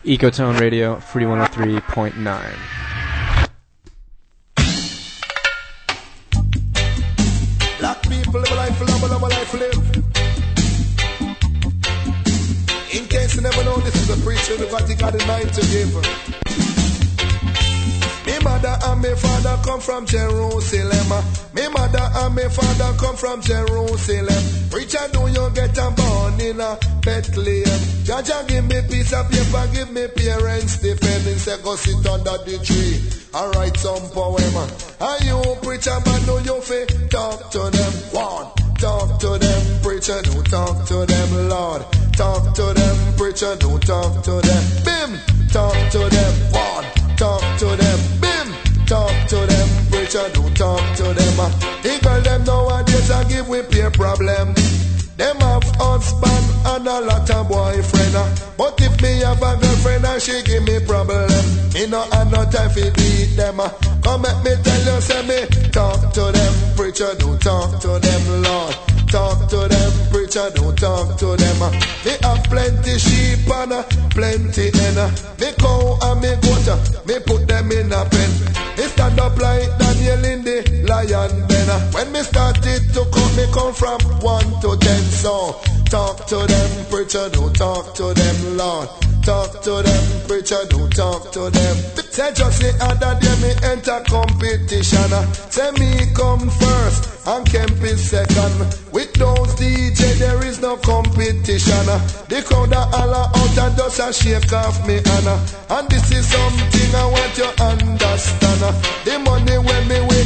Ecotone Radio, Fruity 103.9. Black people live a life, love a life, live. In case you never know, this is a preacher who got in mind to give. Me mother and me father come from Jerusalem. Me mother and me father come from Jerusalem. Preacher, do you get a born in a Bethlehem? Jaja give me piece of paper, give me parents defending. Say go sit under the tree and write some poem. And you preacher, but do you fi talk to them? One, talk to them, preacher, do talk to them, Lord. Talk to them, preacher, do talk to them. Bim, talk to them, one. Talk to them, bim, talk to them, preacher, do talk to them. The girl them nowadays a give we peer problem. Them have husband and a lot of boyfriend. But if me have a girlfriend and she give me problem, me no have no time for beat them. Come let me tell you, say me talk to them, preacher, do talk to them, Lord. Talk to them, preacher, don't talk to them. Me have plenty sheep and plenty hen. Me cow and me goat, me put them in a pen. Me stand up like Daniel in the lion den. When me started to come, me come from 1 to 10. So talk to them, preacher, don't talk to them, Lord. Talk to them, preacher, don't talk to them. Say just the other day me enter competition. Say me come first and Kemp is second. With those DJ there is no competition. The crowd a holler out and just a shake off me Anna. And this is something I want you understand. The money when me win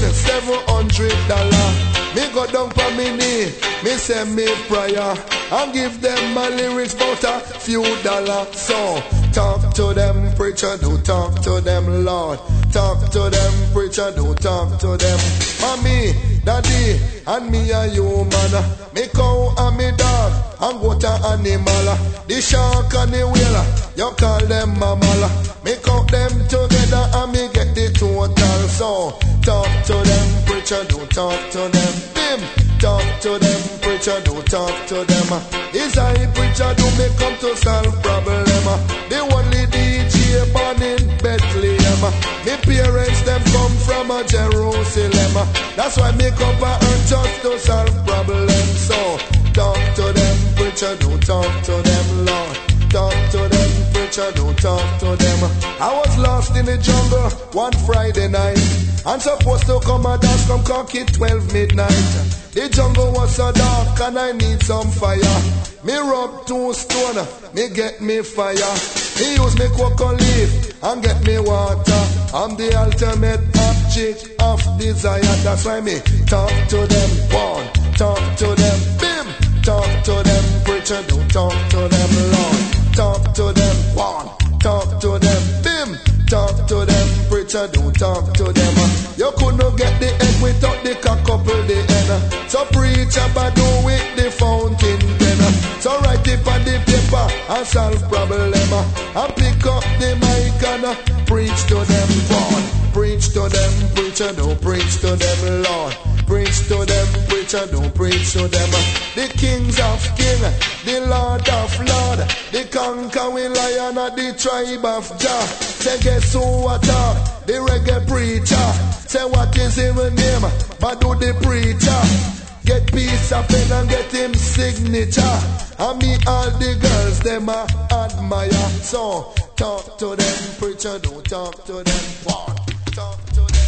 $700. Me go down for me knee, me say me prayer, and give them my lyrics about a few dollars. So talk to them, preacher, do talk to them, Lord. Talk to them, preacher, do talk to them. Mommy, daddy, and me a human. Me cow and me dog, and goat a animal. The shark and the whale, you call them mammal. Me count them together and me get the total. So talk to them, preacher, do talk to them. Bim, talk to them, preacher, do talk to them. Is I preacher do me come to solve problem. The only DJ born in Bethlehem. Me parents them come from a Jerusalem. That's why me come for earth just to solve problems. So talk to them, preacher, do talk to them, Lord. Talk to them, preacher, don't talk to them. I was lost in the jungle one Friday night, and supposed to come and dance from cocky 12 midnight. The jungle was so dark and I need some fire. Me rub 2 stone, me get me fire. Me use me cocoa leaf and get me water. I'm the ultimate object of desire. That's why me talk to them, one, talk to them, bim. Talk to them, preacher, don't talk to them, Lord. Talk to them, one, talk to them, bim. Talk to them, preacher, don't talk to them. You couldn't get the egg without the couple the end. So preacher, but do with the fountain pen. So write it on the paper and solve problem. And pick up the mic and preach to them, one. Preach to them, preacher, don't preach to them, Lord. Preach to them, preacher, don't preach to them. The kings of king, the lord of lord, the conquering lion of the tribe of Jah. Say guess who attack? The reggae preacher. Say what is his name? But do the preacher. Get piece of pen and get him signature. And me all the girls them I admire. So talk to them, preacher, don't talk to them. One, talk to them.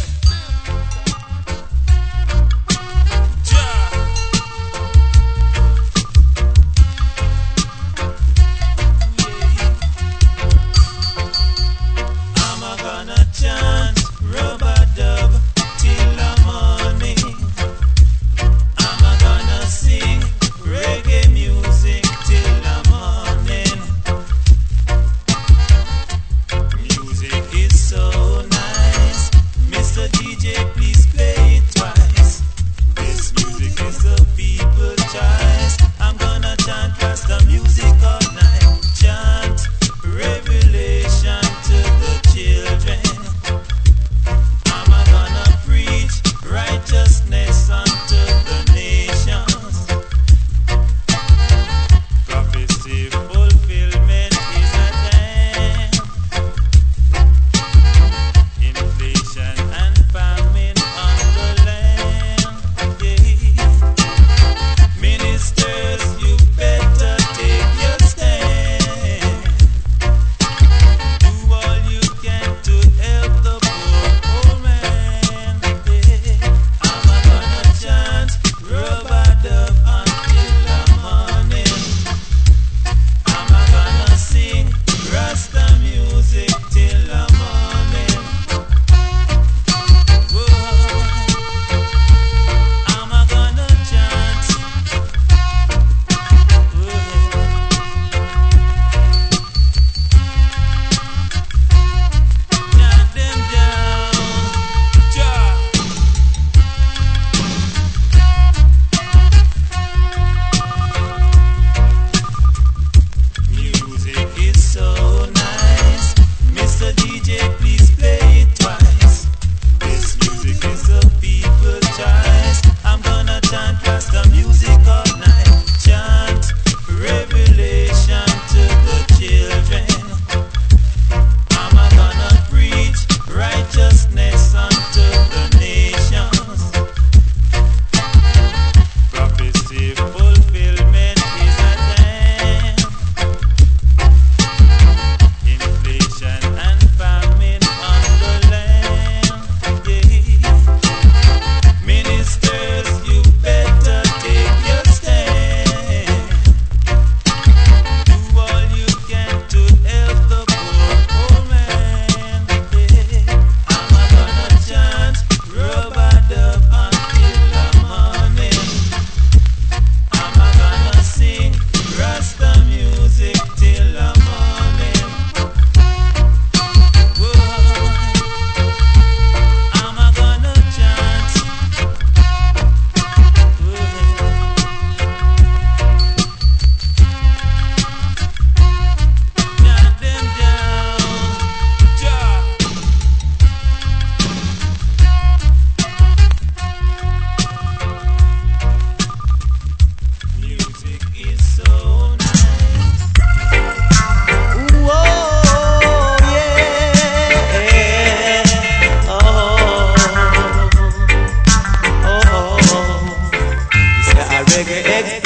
Chant rub-a-dub till the morning. I'm gonna sing reggae music till the morning. Music is so nice.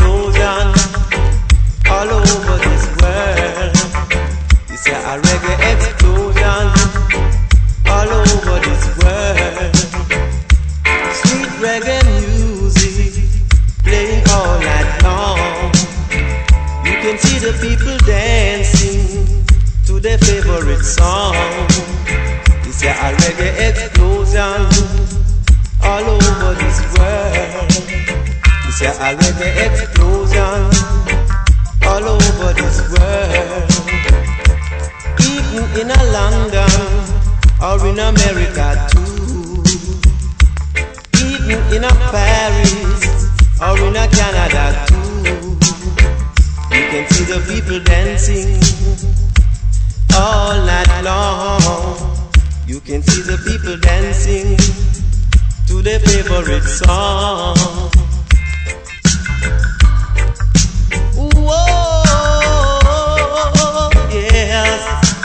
explosion all over this world. It's a reggae explosion all over this world. Sweet reggae music playing all night long. You can see the people dancing to their favorite song. It's a reggae explosion all over this world. It's a reggae explosion all over this world. Even in a London or in America too. Even in a Paris or in a Canada too. You can see the people dancing all night long. You can see the people dancing to their favorite song. Whoa, yes,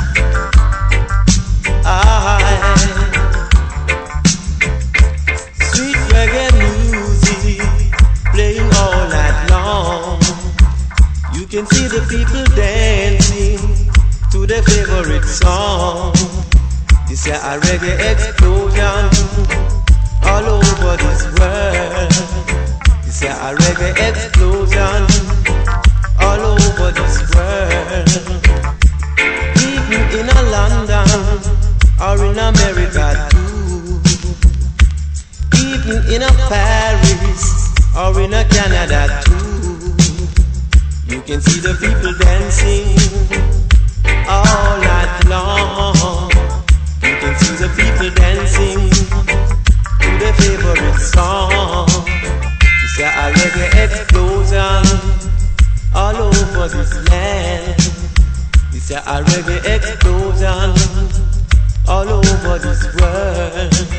sweet reggae music playing all night long. You can see the people dancing to their favorite song. It's a reggae explosion all over this world. It's a reggae explosion all over this world. Even in a London or in America too. Even in a Paris or in a Canada too. You can see the people dancing all night long. You can see the people dancing to their favorite song. It's a reggae explosion all over this land. It's a reggae explosion all over this world.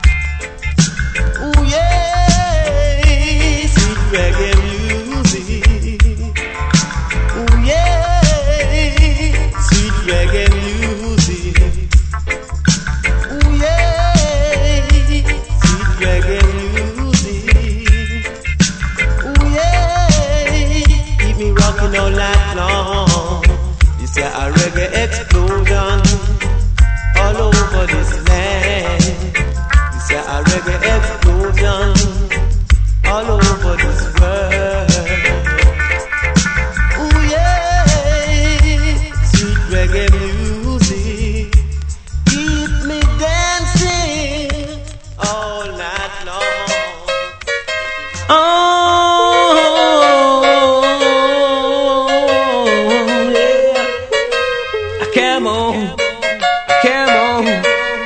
Ooh yeah, sweet reggae music. Ooh yeah, sweet reggae music. Ooh yeah, sweet reggae music. Ooh yeah, keep me rocking all night long. It's a reggae explosion all over this land. It's a reggae explosion all over this world. Ooh yeah, sweet reggae music, keep me dancing all night long. Oh yeah, come on, come on.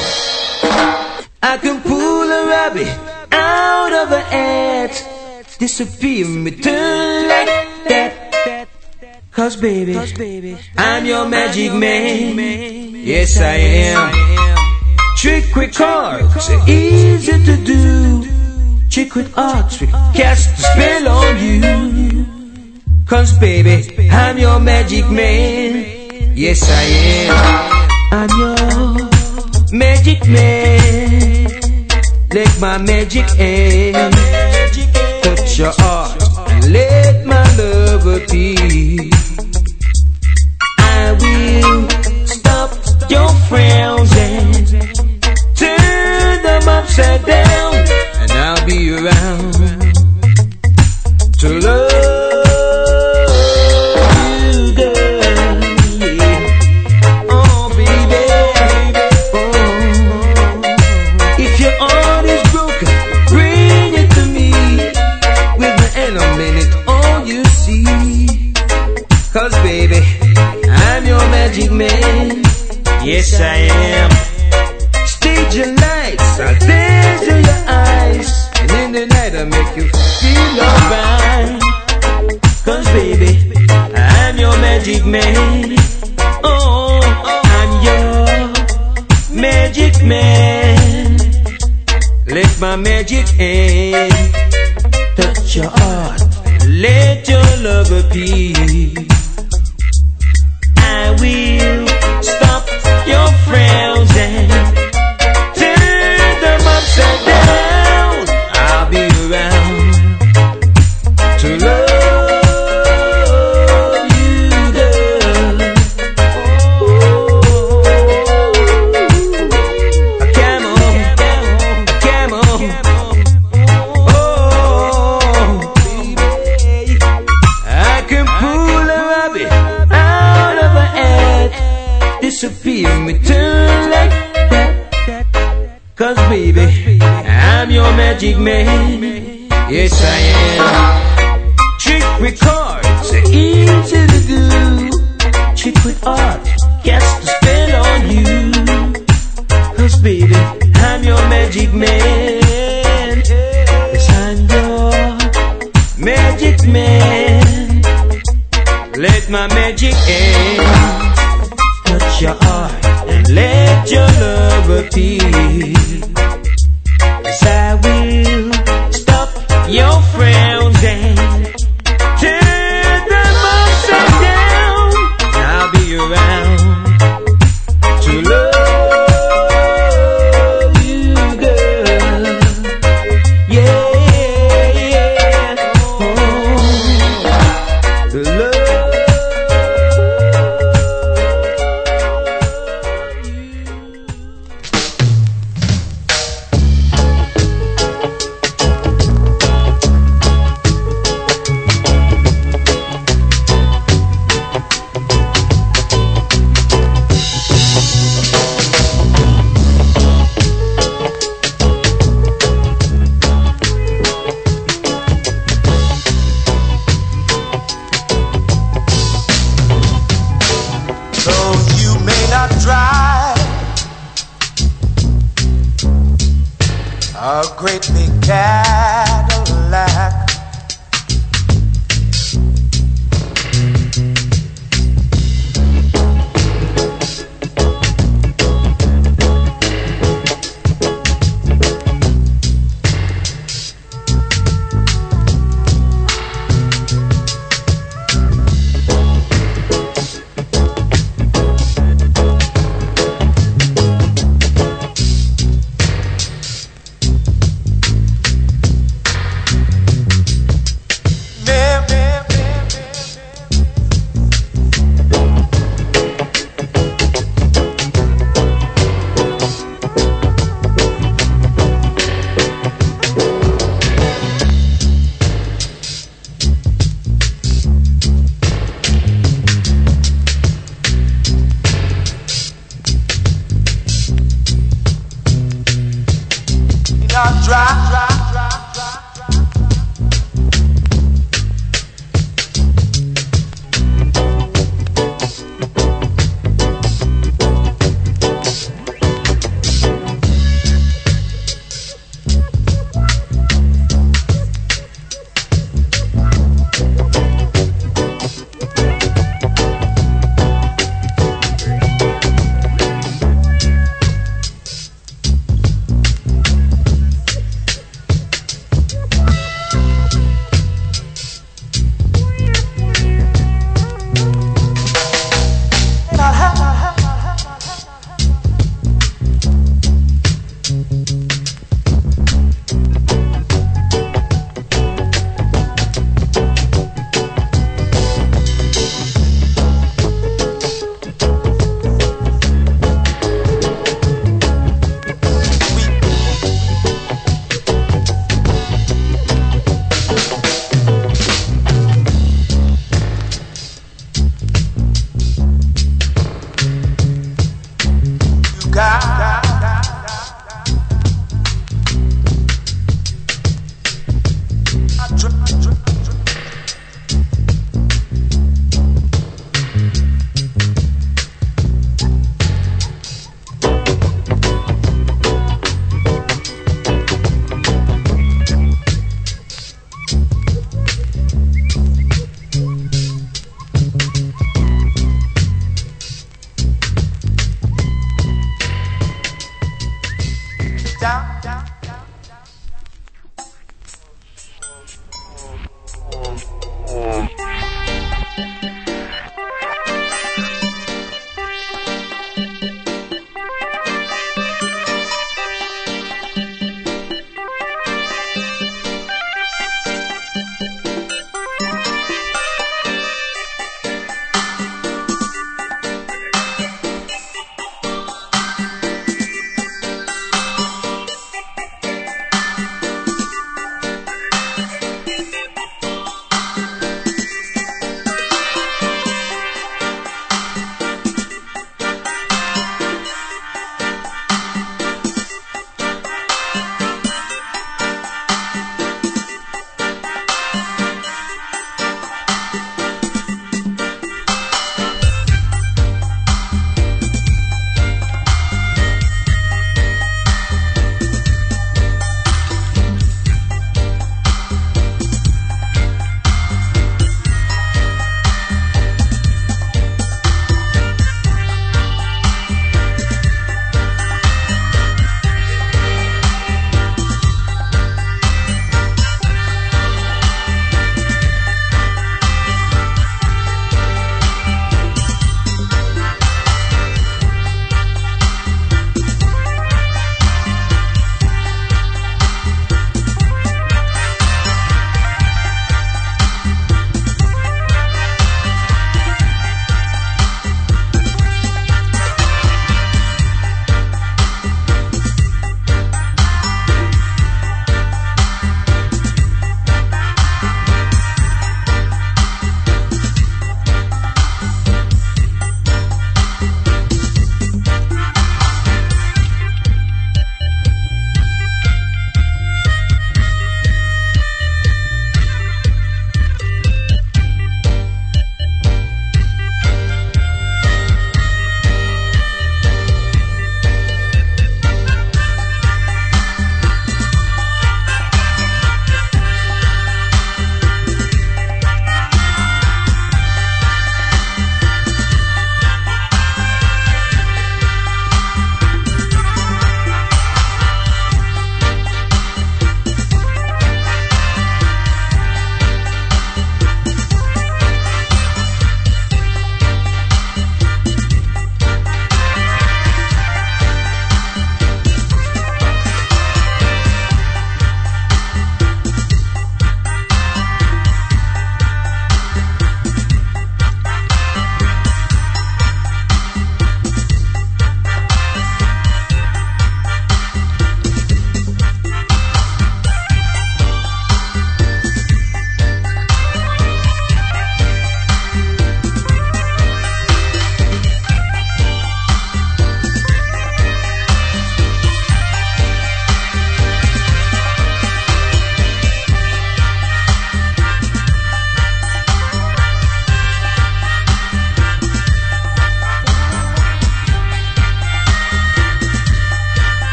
I can pull a rabbit out of a hat, disappear me turn like that. Cause baby, I'm your magic man. Yes I am. Trick with cards, easy to do. Trick with arts, we cast the spell on you. Cause baby, I'm your magic man. Yes I am. I'm your magic man. Let my magic end. Touch your heart and let my love appear. I will stop your frowns and turn them upside down, and I'll be around to love you, girl. Yeah. Oh, baby. Oh. If your heart is broken, bring it to me. With my hand on it, all you see. Cause baby, I'm your magic man. Yes I am. Stage your lights, I'll dazzle your eyes, and in the night I'll make you feel alright. Cause baby, I'm your magic man. Oh, I'm your magic man. Let my magic hand touch your heart, let your love appear. I will stop your frowns and turn them upside down. I'll be around to love 'cause baby, I'm your magic man. Yes, I am. Trick records are easy to do. Trick with art, cast the spell on you. 'Cause baby, I'm your magic man. Yes, I'm your magic man. Let my magic end. Touch your heart and let your love appear. 'Cause I will stop your frowns and turn them upside down. I'll be around to love you, girl. Yeah, yeah. Oh, to love. A great big Cadillac.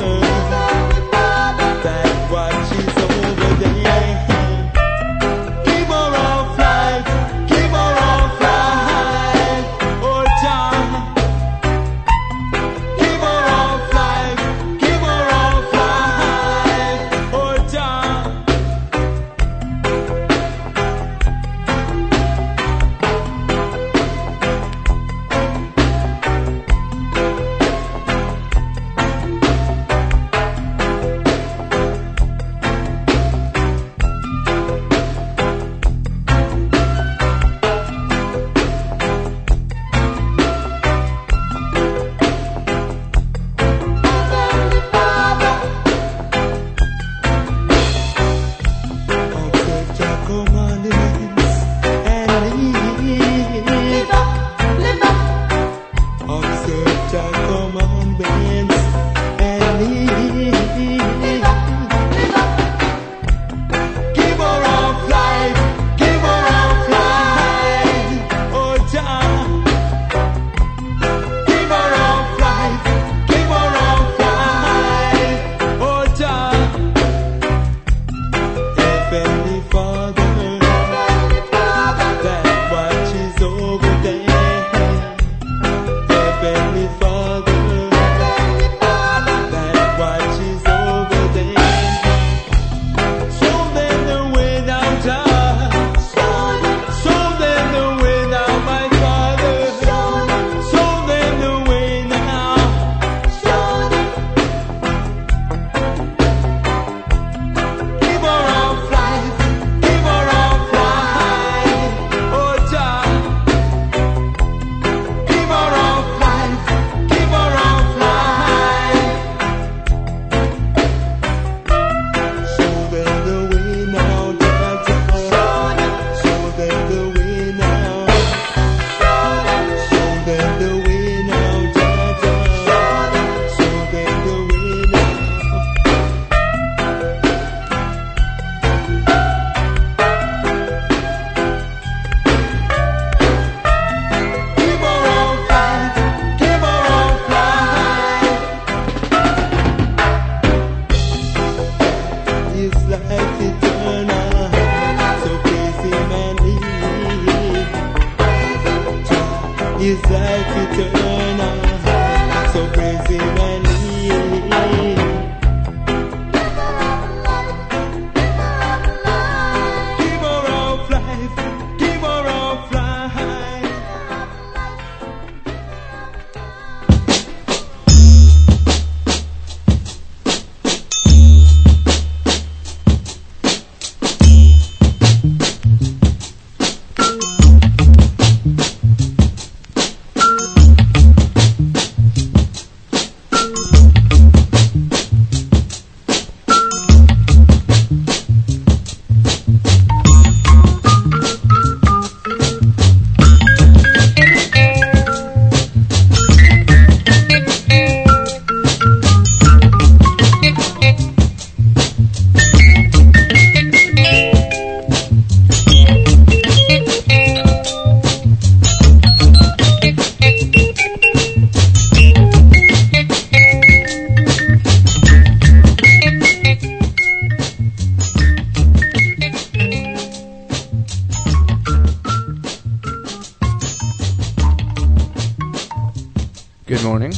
Good morning.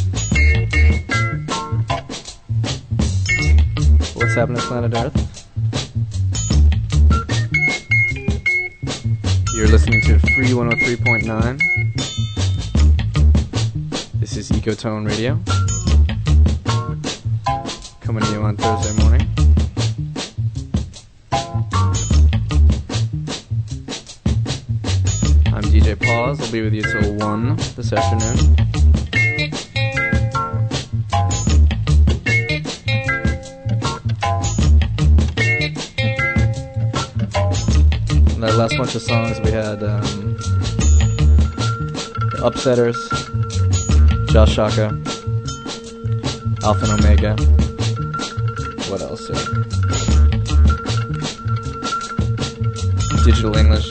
What's happening to planet Earth? You're listening to Free 103.9. This is Ecotone Radio. Coming to you on Thursday morning. I'm DJ Pause. I'll be with you till 1 this afternoon. That last bunch of songs we had the Upsetters, Josh Shaka, Alpha and Omega. What else here? Digital English,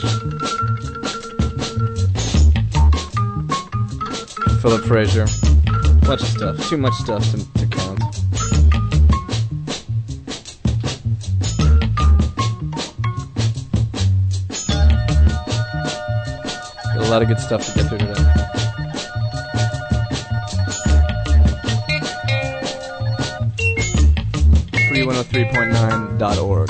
Philip Fraser. Bunch of stuff. Too much stuff to count. lot of good stuff to get through today. Free103.9.org.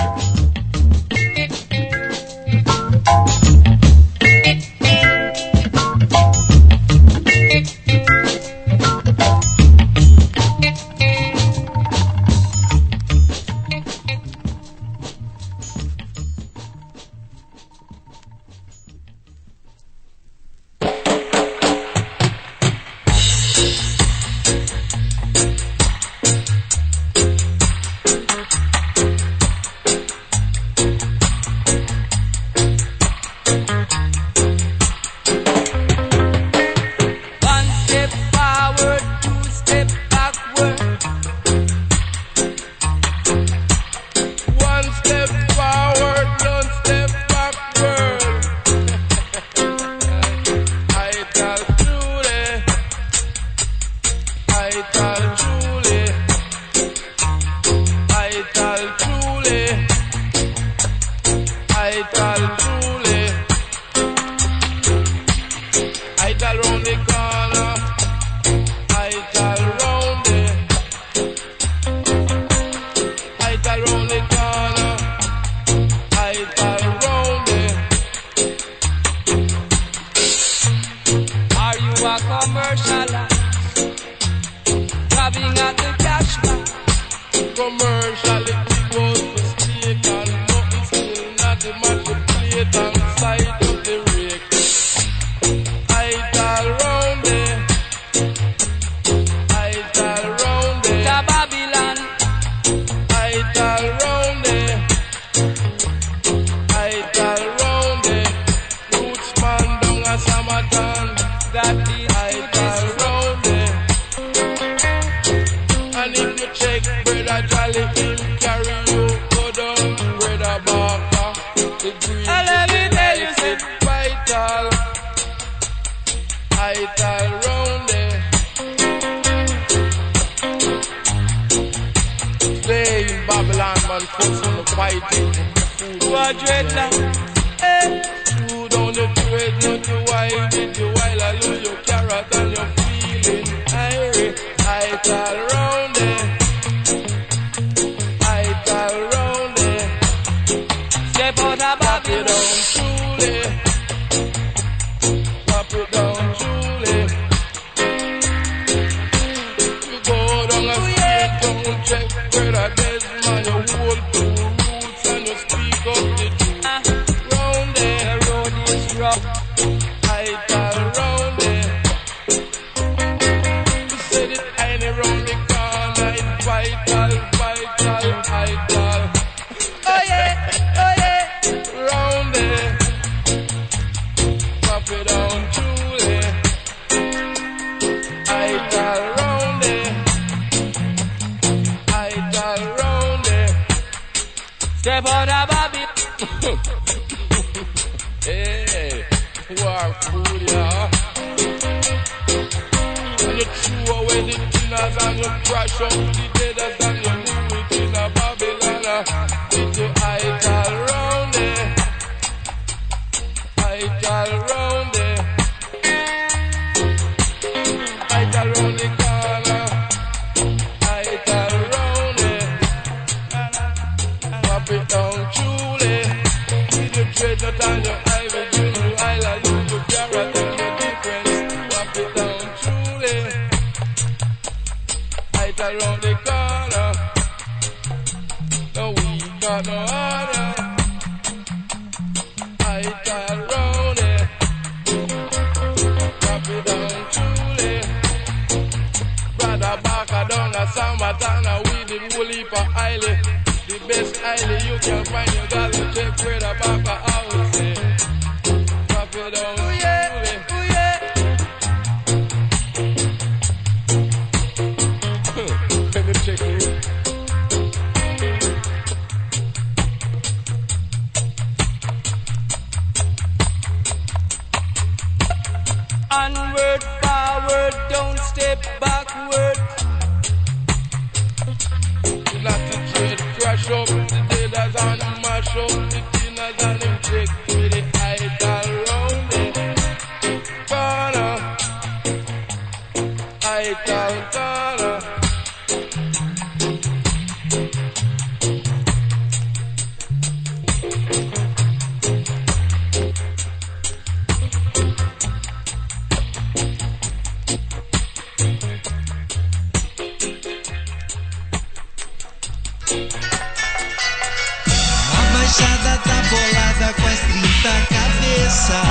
A baixada tá bolada com as 30 cabeças.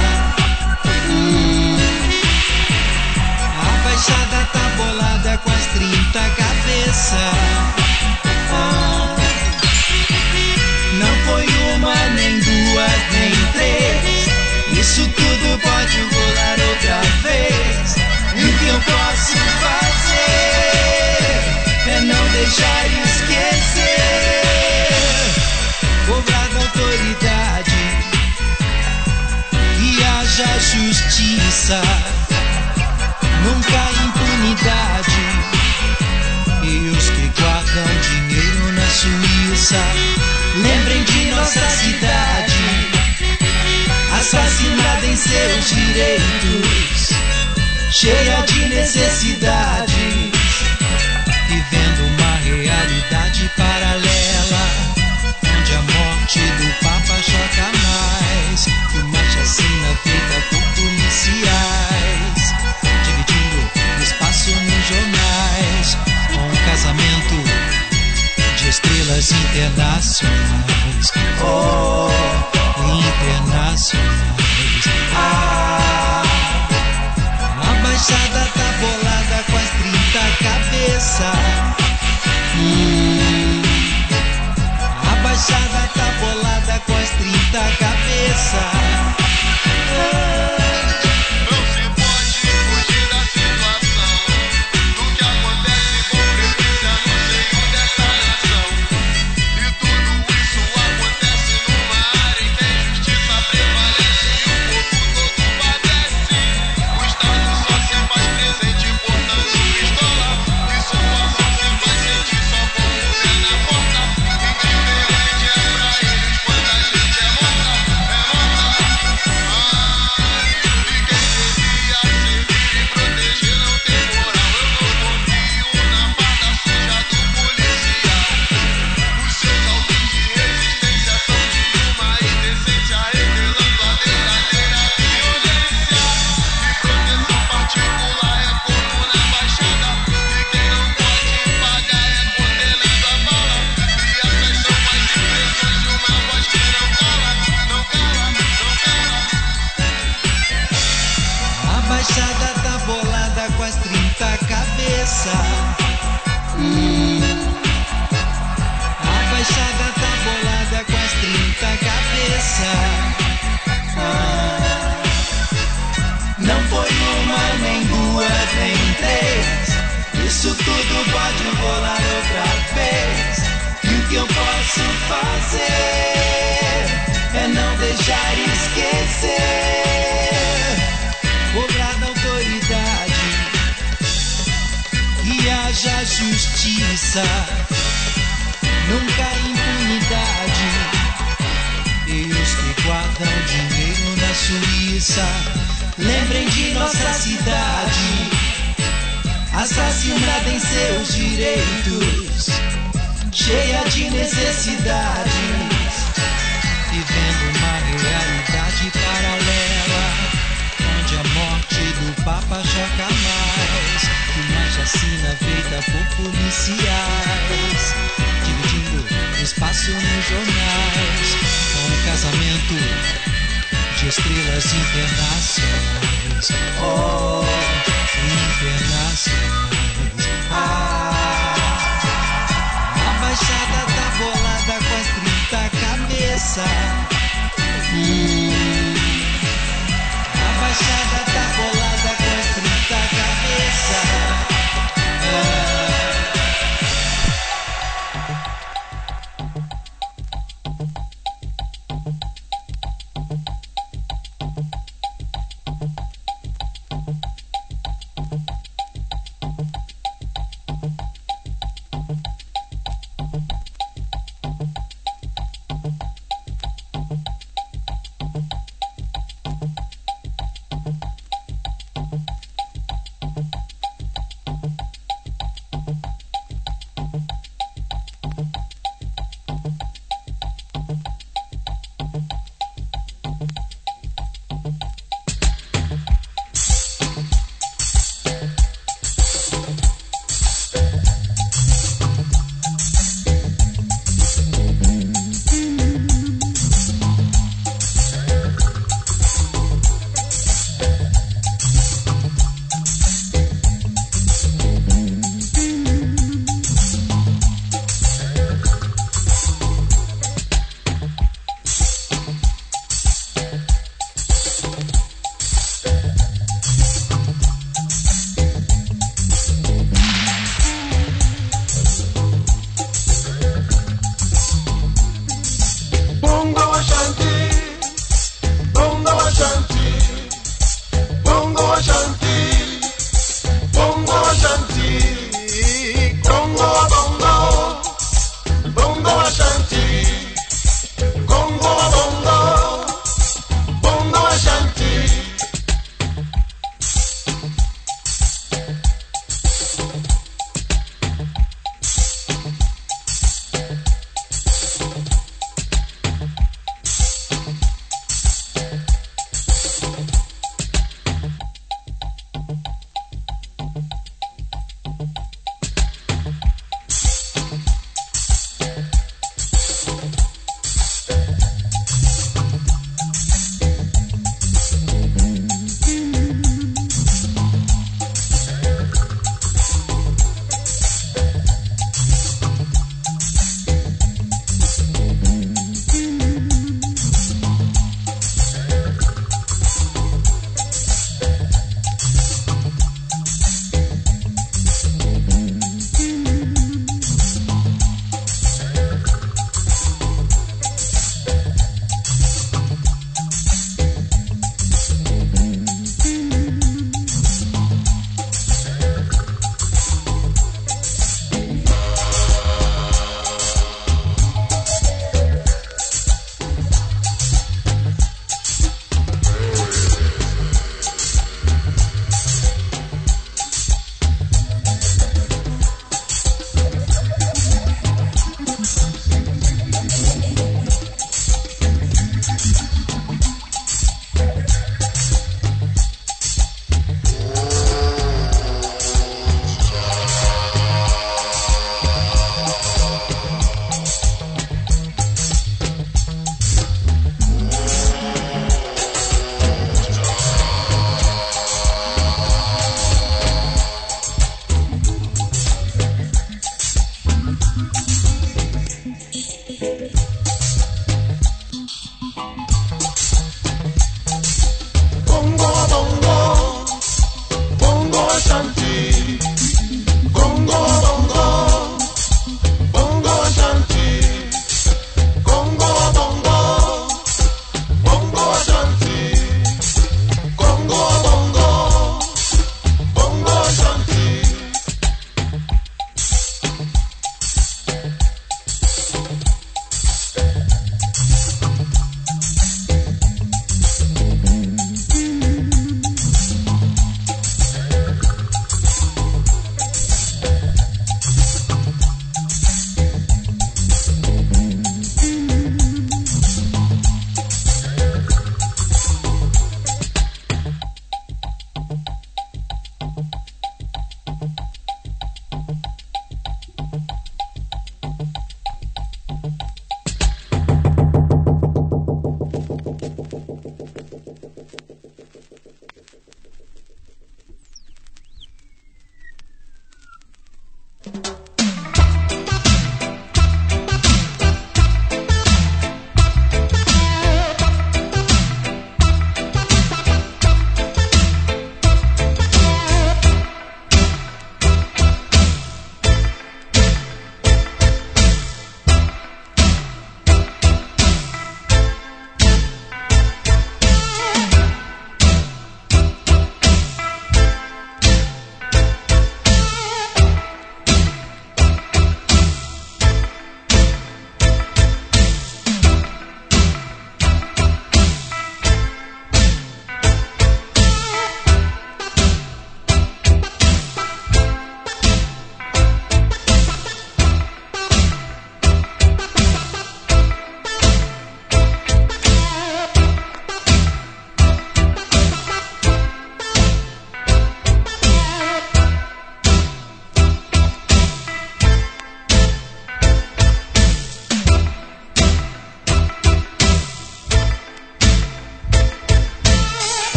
A baixada tá bolada com as 30 cabeças. Não foi uma, nem duas, nem três. Isso tudo pode rolar outra vez. E o que eu posso fazer é não deixar esquecer. Cobrar da autoridade e haja justiça. Nunca impunidade. E os que guardam dinheiro na Suíça, lembrem de nossa cidade, assassinada em seus direitos, cheia de necessidades, vivendo uma realidade paralela, onde a morte do Papa choca mais que uma chacina feita por policiais, dividindo espaço nos jornais, com um casamento de estrelas internacionais. Oh, internacionais. A baixada tá bolada com as 30 cabeças. A baixada tá bolada com as 30 cabeças. Não se pode fugir da situação, do que acontece com frequência no seio dessa nação. E tudo isso acontece numa área em que a injustiça prevalece e o povo todo padece. O Estado só se faz presente portando pistola, e situação se faz sentir só com o pé na porta. Indiferente é pra eles quando a gente é morta, e quem devia servir e proteger não tem moral. Eu não confio na farda suja do policial. Os seus autos de resistência são de uma indecência, revelando a verdadeira violência. E proteção particular é como na baixada, e quem não pode pagar é condenado a bala. E essas são as impressões de uma voz que não cala, não cala, não cala. A baixada tá bolada com as 30 cabeças. A baixada tá bolada com as 30 cabeças. Não foi uma, nem duas, nem três. Isso tudo pode rolar outra vez. E o que eu posso fazer é não deixar esquecer. Cobrar da autoridade e haja justiça, nunca impunidade. E os que guardam dinheiro na Suíça, lembrem de nossa cidade, assassinada em seus direitos, cheia de necessidades, vivendo uma realidade paralela, onde a morte do Papa choca mais que uma chacina feita por policiais, dividindo espaço nos jornais, com um casamento de estrelas internacionais. Oh, internacionais. A baixada tá bolada com as 30 cabeças. A baixada tá bolada com as 30 cabeças.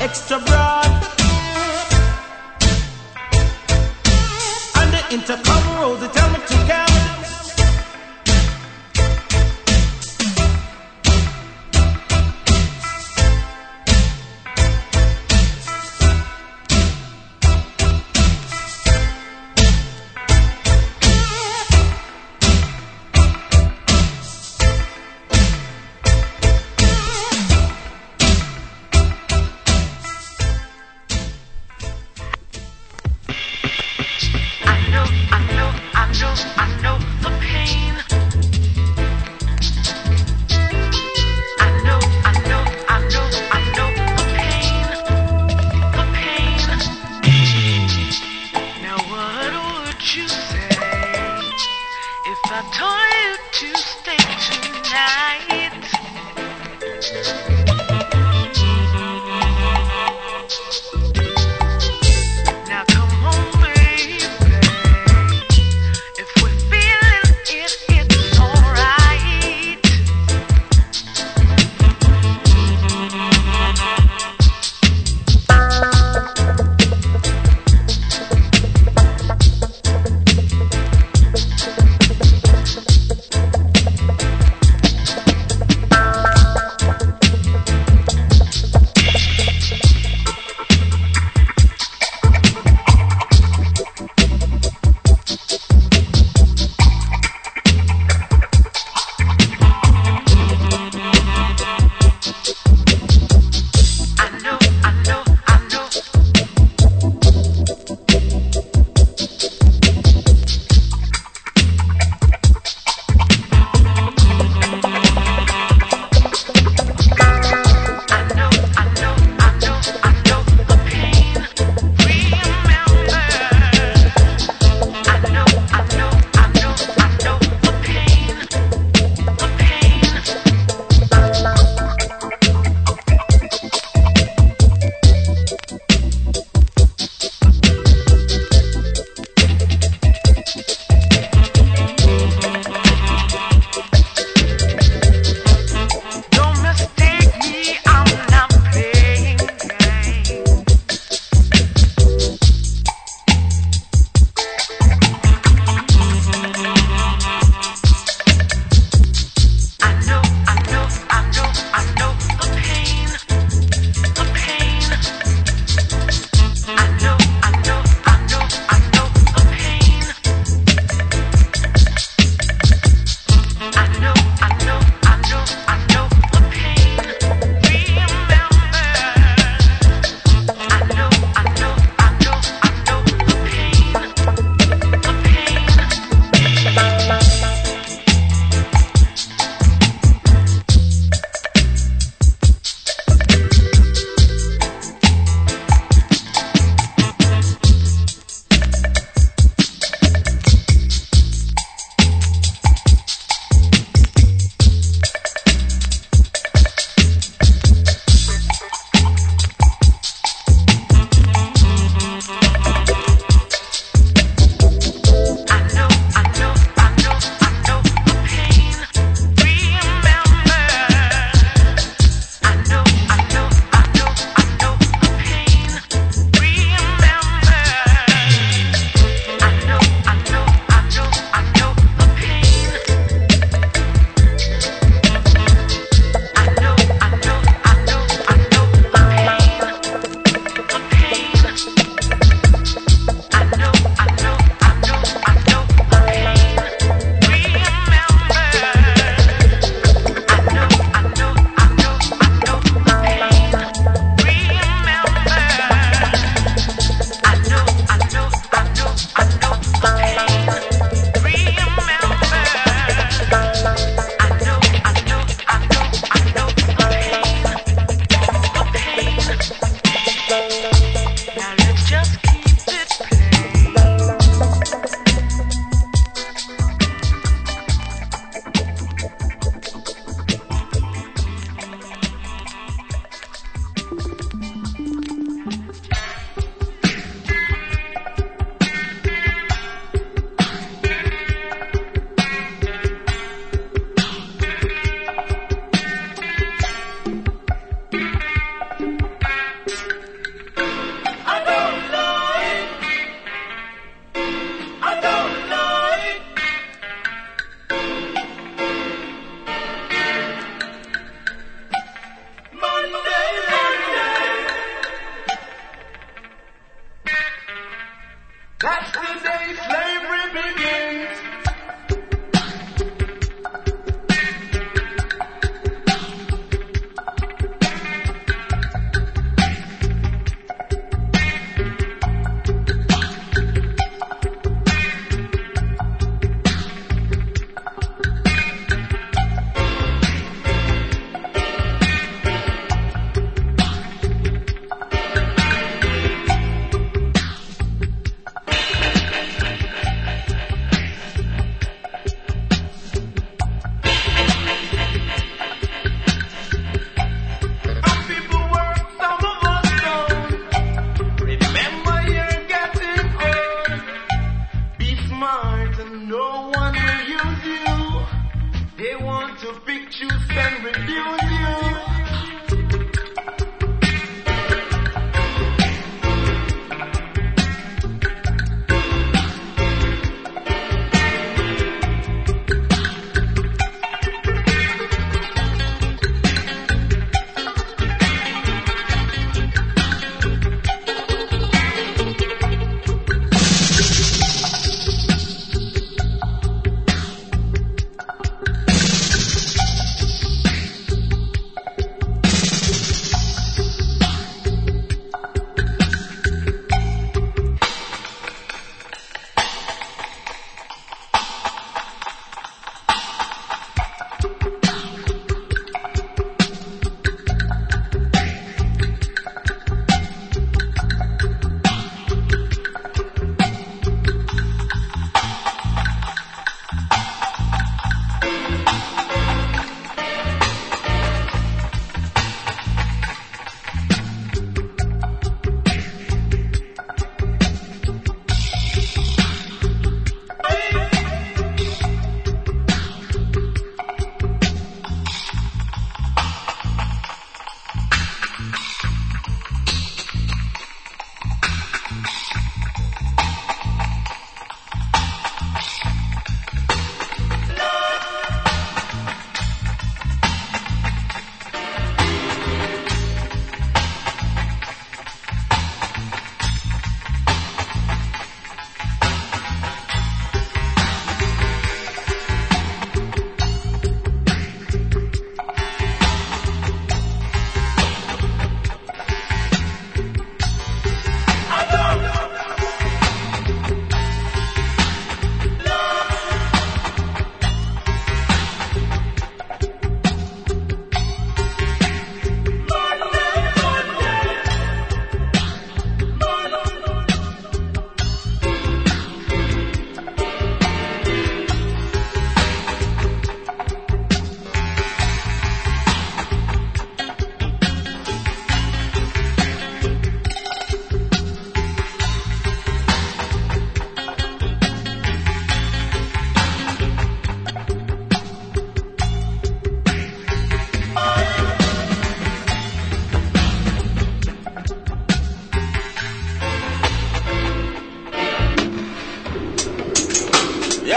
extra broad. And the intercom rose, they tell me to come. I know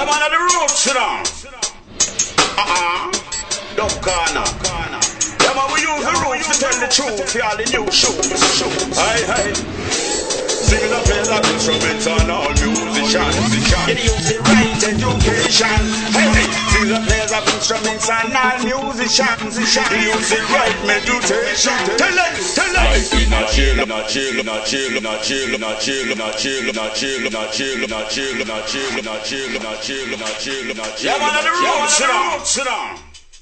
man of the road, sit down. Dub corner. Yeah, man, we use the roots to tell the truth for all the new shows. Hey. Singing the plays of instruments on all musicians. You use the right education. Hey, sing the plays of instruments on all musicians. You use the right meditation. Tell it. Life in a chill. Yeah, man, on the road, sit down.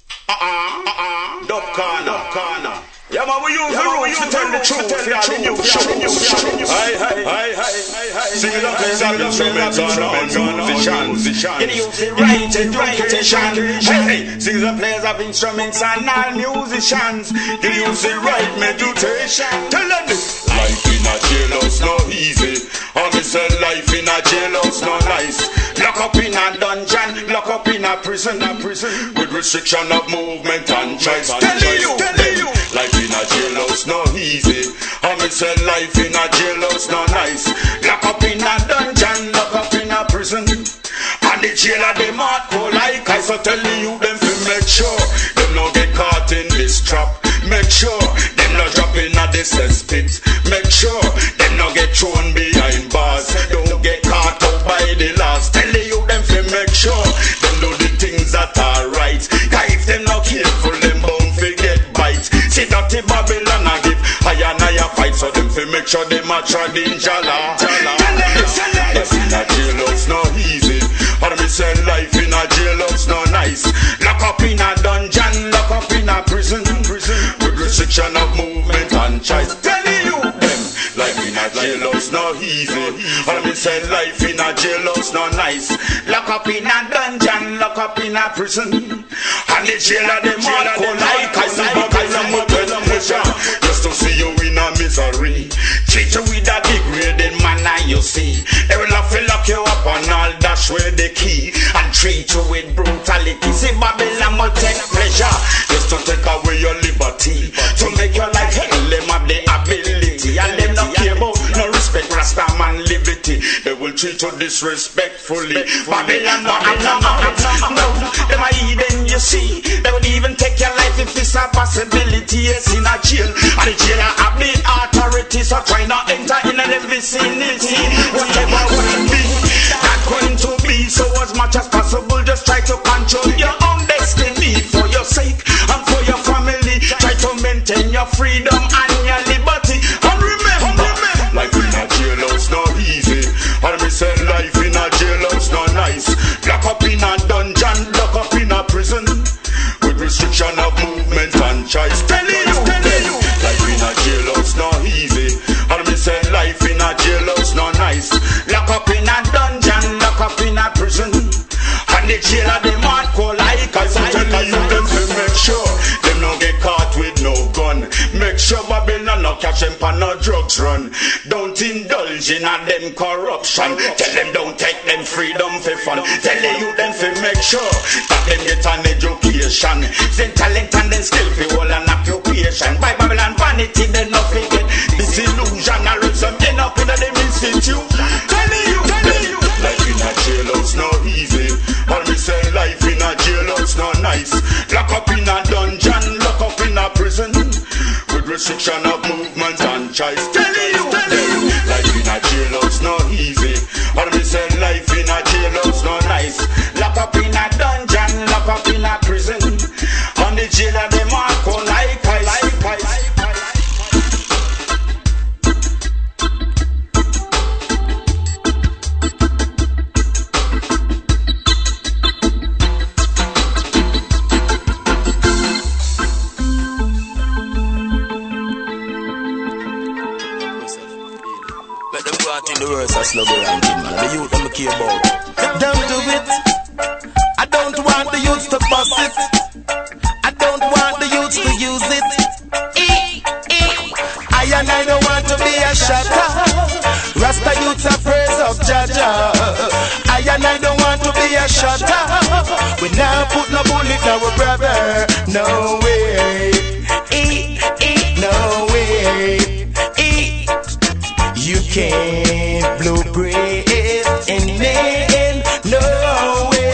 Dub corner. Yeah, man, we use the roots to tell the truth for all the new shows. Hey. Singing the plays of instruments on all musicians. You use the right education. Hey, sing the plays of instruments on all musicians. You use the right meditation. Tell them this. Life in a jailhouse no easy. I me say life in a jailhouse no nice. Lock up in a dungeon, lock up in a prison. With restriction of movement and choice. Tell you. Life in a jailhouse no easy. I me say life in a jailhouse no nice. Lock up in a dungeon, lock up in a prison. And the jailer them hardcore like I so tell you them to make sure them no get caught in this trap. Make sure them no drop in a this pit. Make sure them no get thrown behind bars. Don't get caught out by the laws. Tell you them to make sure them do the things that are right. Cause if them not careful, them bound to get bites. See that the Babylon a give higher fight. So them to make sure them a trod in Jala. Life in a jailhouse no easy. Or me say life in a jailhouse no nice. Lock up in a dungeon, lock up in a prison. With restriction of movement and choice. Telling you them life in a jailhouse no easy. Or me say life in a jailhouse no nice. Lock up in a dungeon, lock up in a prison. And the jailer them all like I see Babylon just to see you in a misery. Treat you with a degraded manner you see. They will have to lock you up on all dash where the key. And treat you with brutality. See Babylon will take pleasure just to take away your liberty. To make your life hell, them have the ability. And them not care about no respect, Rasta man liberty. They will treat you disrespectfully. Babylon no, them are even you see. They would even take your life if it's a possibility. Yes, in a jail. And the jailer have the authority. So try not enter in the vicinity. Whatever will be, not going to be. So as much as possible, just try to control your own destiny. For your sake and for your family. Try to maintain your freedom and your liberty. And remember, life in a jailhouse no easy. And me say life in a jailhouse no nice. Lock up in a dungeon, lock up in a prison. With restriction of movement and choice. Telling you, life in a jailhouse no easy. And me say life in a jailhouse no nice. Lock up in a dungeon, lock up in a prison. And the jailer them hardcore like I so tell you them to make sure them no get caught with no gun. Make sure Babylon no catch them for no drugs run. Don't indulge in a them corruption. Tell them don't take them freedom for fun. Tell you them to make sure that them get an education. Send talent and then skill for all an occupation. By Babylon vanity they no forget disillusionism end up in a them institute. Telling you, life in a jailhouse no easy. Or me say life in a jailhouse no nice. Lock up in a dungeon, lock up in a prison. With restriction of movement and choice. Telling you, life in a jailhouse no easy. Or me say life in a jailhouse no nice. Lock up in a dungeon, lock up in a prison. On the jailer them hardcore like I. The worst of slugger ranking, man. The youth I'm care about. Don't do it. I don't want the youth to bust it. I don't want the youth to use it. I don't want to be a shatter. Rasta youths are praise of Jaja. I don't want to be a shatter. We now put no bullet in our brother. No way. No way. You can't blow breath in men. No way.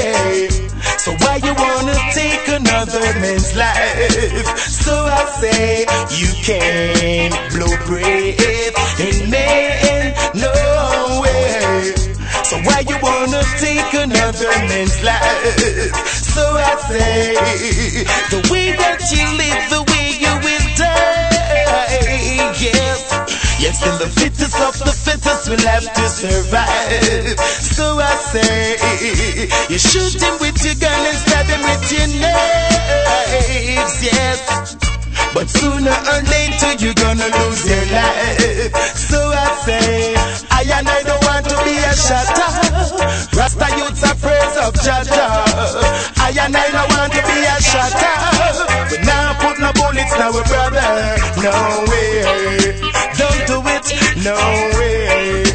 another man's life. So I say you can't blow breath in me, no way. So why you wanna take another man's life? So I say the way that you live, the way you will die. Yes, and the fittest of the fittest will have to survive. So I say you shoot him with your gun and stab him with your knives. Yes, but sooner or later you're gonna lose your life. So I say I don't want to be a shatter. Rasta youths are praise of Jaja. I don't want to be a shatter. We now put no bullets now, brother. No way, don't do it. No way.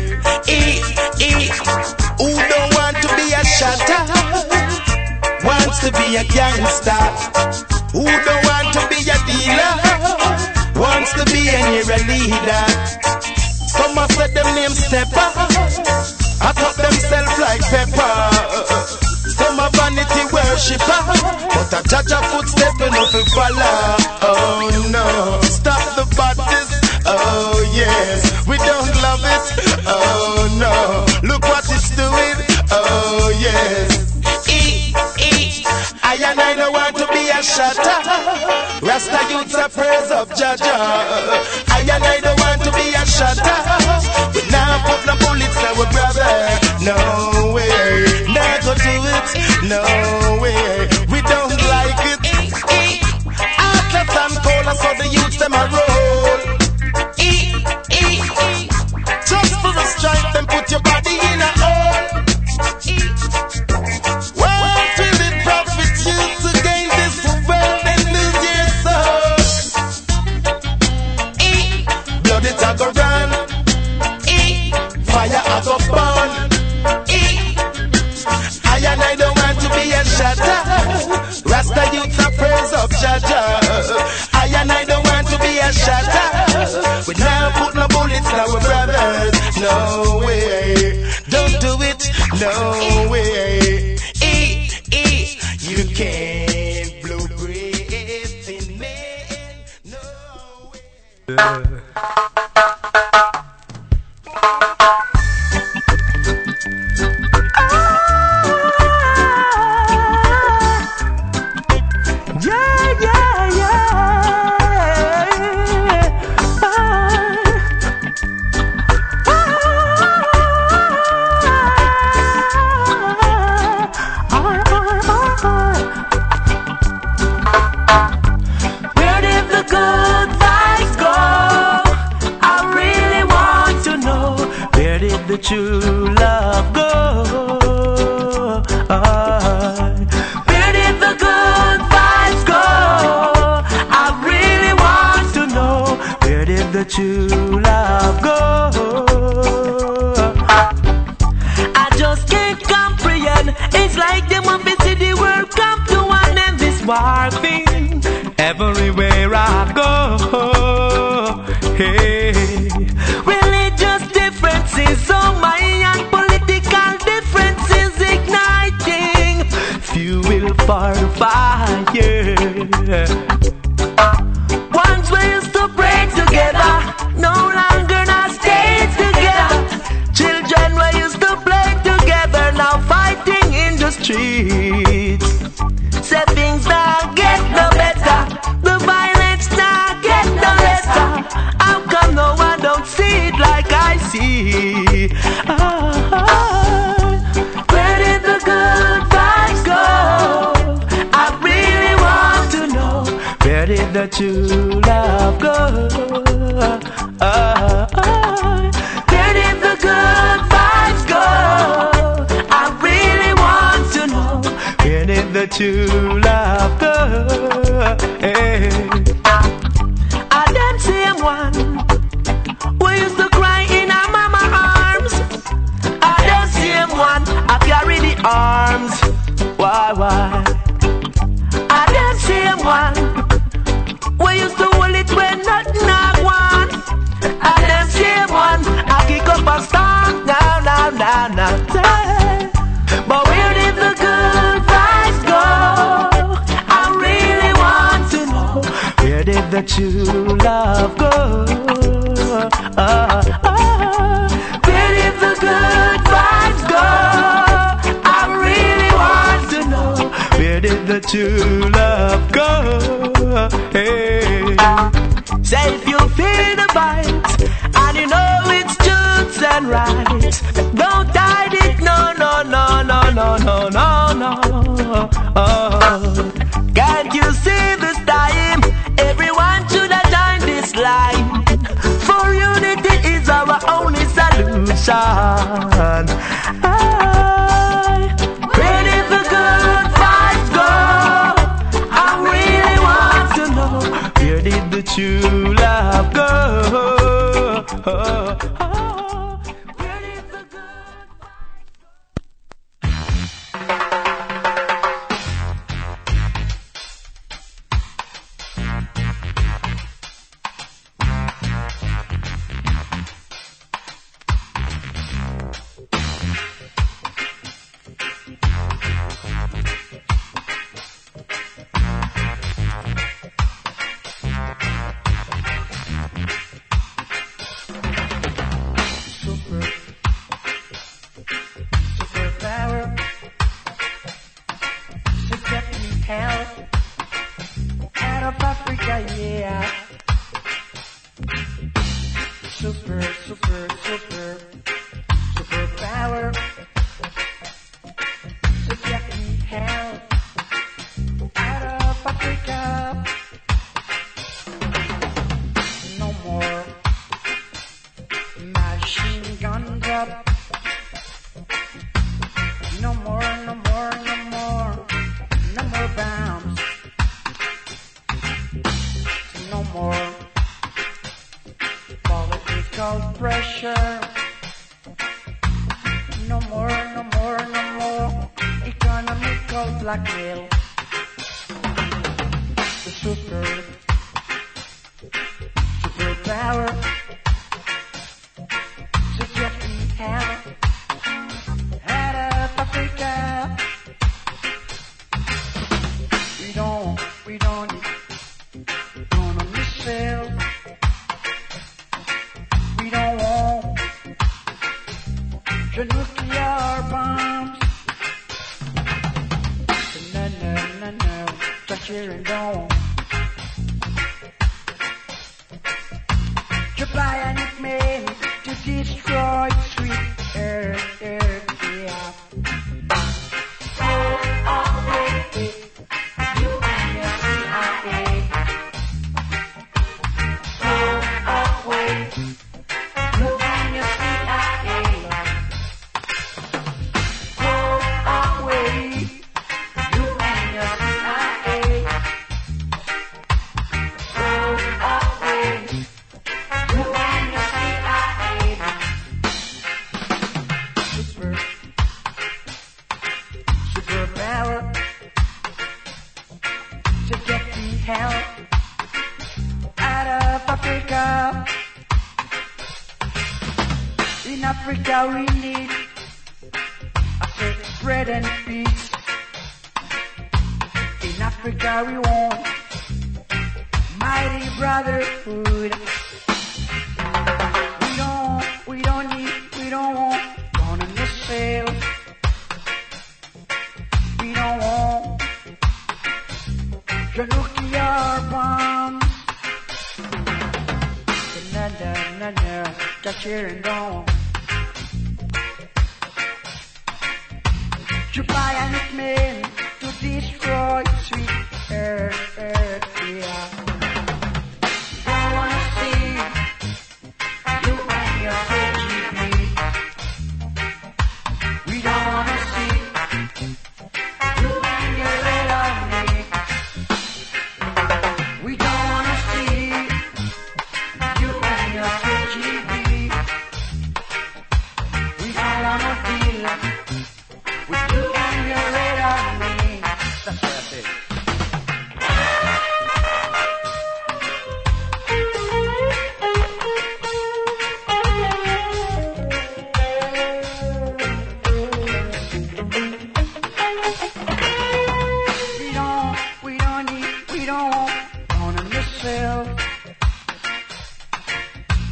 Who don't want to be a shatter? Wants to be a gangster. Who don't want to be a dealer? Wants to be a leader. Some of them name Stepper. I thought themselves like Pepper. Some are vanity worshipper, but a judge a footstep enough to follow. Oh no, stop the badness. Oh yes, we don't love it. Oh no, look what it's doing. Oh yes. I don't want to be a shatter. Rasta youths are praise of Jaja. I don't want to be a shatter. We now put the bullets now, brother. No way, never do it. No way, we don't like it. Atlas and cola, so the youths them a roll. Just for the stripe, then put your body in a hole. What will it profit you to gain this world and lose your soul? Blood it a go run, fire a go burn. I don't want to be a shatter. Rasta youths are praise of Jaja. I don't want to be a shatter. We now put no bullets now, brothers. No way, don't do it. No way. You can't blow breath in me. No way. The true love go? Where did the good vibes go? I really want to know. Where did the true love go? I just can't comprehend. It's like them want to see the world come to an end. This war thing everywhere I go. Hey, religious differences, so my and political differences igniting fuel for the fire. Once we used to pray together, no longer not stay together. Children we used to play together, now fighting in the streets. Say things now get no better, the violence now get no lesser. How come no one don't see it like I see? Where did the good vibes go? I really want to know. Where did the true love go? Where did the good vibes go? I really want to know. Where did the true love go? Hey. I them same one we used to cry in our mama arms. I them same one I carry the arms. Why? I them same one we used to hold it when nothing I want. I them same one I kick up a star now. But where did the good vibes go? true love go? Where did the good vibes go? I really want to know. Where did the true love go? Hey. Say if you feel the vibes and you know it's truths and rights, don't hide it, no, no, no, no, no, no, no, no. Can't you see this time? Everyone should have joined this line. For unity is our only solution. Where did the good vibes go? I really want to know. Where did the true love go? Where did the good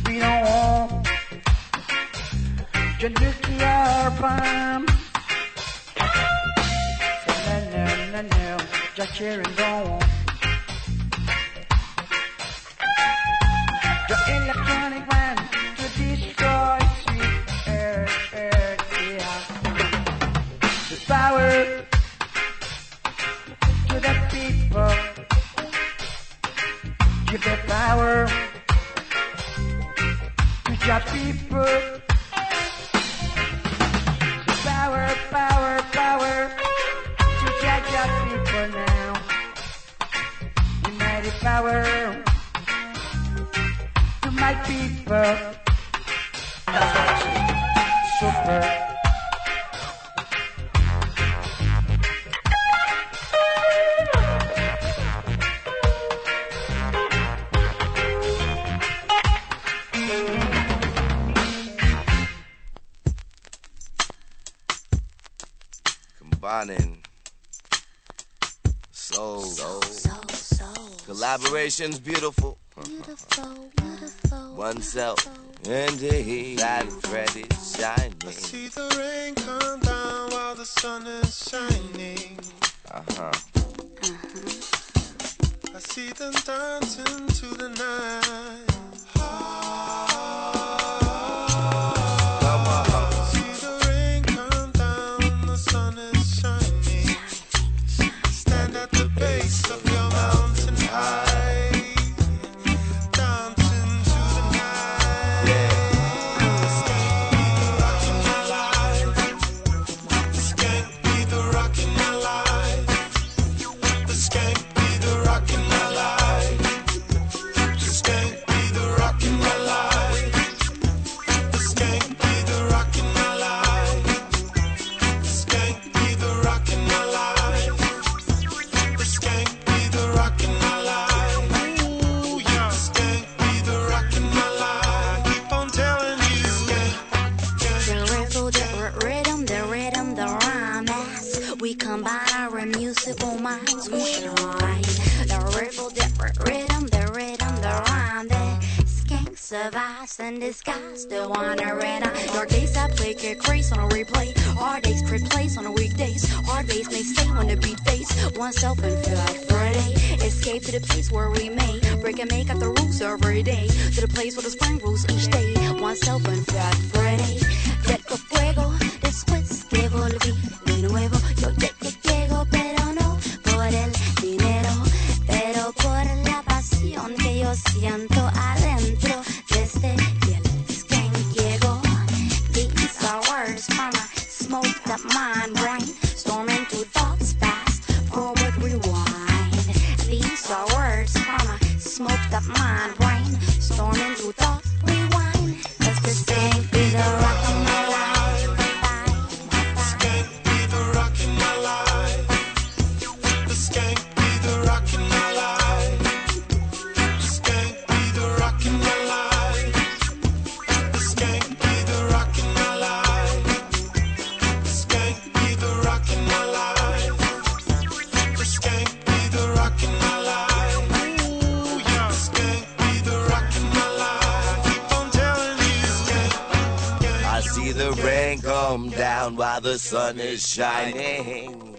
we don't want your nuclear bomb. No, just cheering on. The electronic man to destroy sweet earth, yeah. The power to the people. Give the power to your people. The power, power, power. Your people now, united power to my people. Super. Combining soul. Collaboration's beautiful. Oneself. Indeed. Light Freddy shining. I see the rain come down while the sun is shining. I see them dancing to the night. In disguise, still wanna rent out. Dark days I play, get crazy on a replay. Hard days, quick plays on the weekdays. Hard days may stay when the beat fades. Oneself and feel like Friday. Escape to the place where we may break and make up the rules every day. To the place where the spring rules each day. Oneself and feel like Friday. Deco fuego, después que volví de nuevo. Yo llego, pero no por el dinero, pero por la pasión que yo siento adentro. Desde smoked up mind, brain, storm into thoughts fast, forward rewind. These are words from a smoked up mind, brain, storm into thoughts rewind. Cause this ain't be the rock of my life. This can't be the rock in my life. This can't be the rock in my life. This can't be the rock in my life. This can't be the rock in my life. The rain come down while the sun is shining.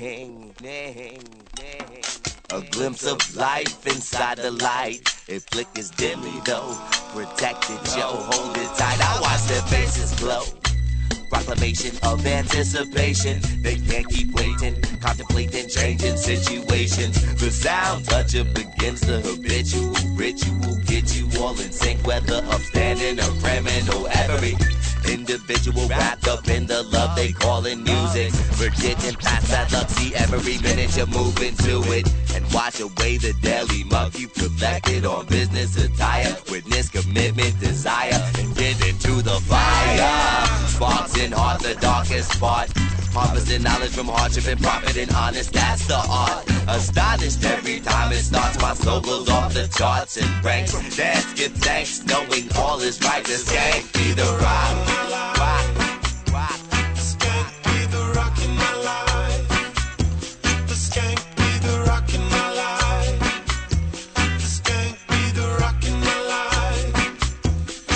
A glimpse of life inside the light. It flickers dimly though. Protected, yo, hold it tight. I watch their faces glow. Proclamation of anticipation. They can't keep waiting, contemplating changing situations. The sound toucher begins the habitual ritual. Get you all in sync, whether upstanding or criminal. Every individual wrapped up in the love they callin' music. We're getting past that luck, see every minute you're moving to it. And wash away the daily muck you collected on business attire. Witness commitment, desire, and get into the fire. Sparks in heart, the darkest part. Harvesting knowledge from hardship and profit and honest, that's the art. Astonished every time it starts, my soul goes off the charts and ranks. Dance, give thanks, knowing all is right. This can't be the rock. This can't be the rock in my life. This can't be the rock in my life. This can't be the rock in my life.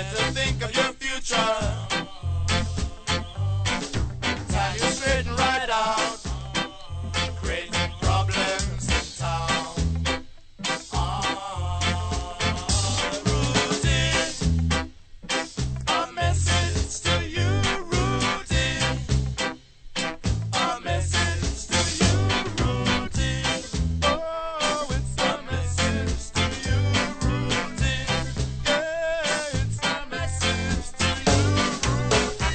better think of your future. Time you straighten right out, creating problems in town. Rudy, a message to you, Rudy. A message to you, Rudy. Oh, it's a message to you, Rudy. Yeah, it's a message to you, Rudy.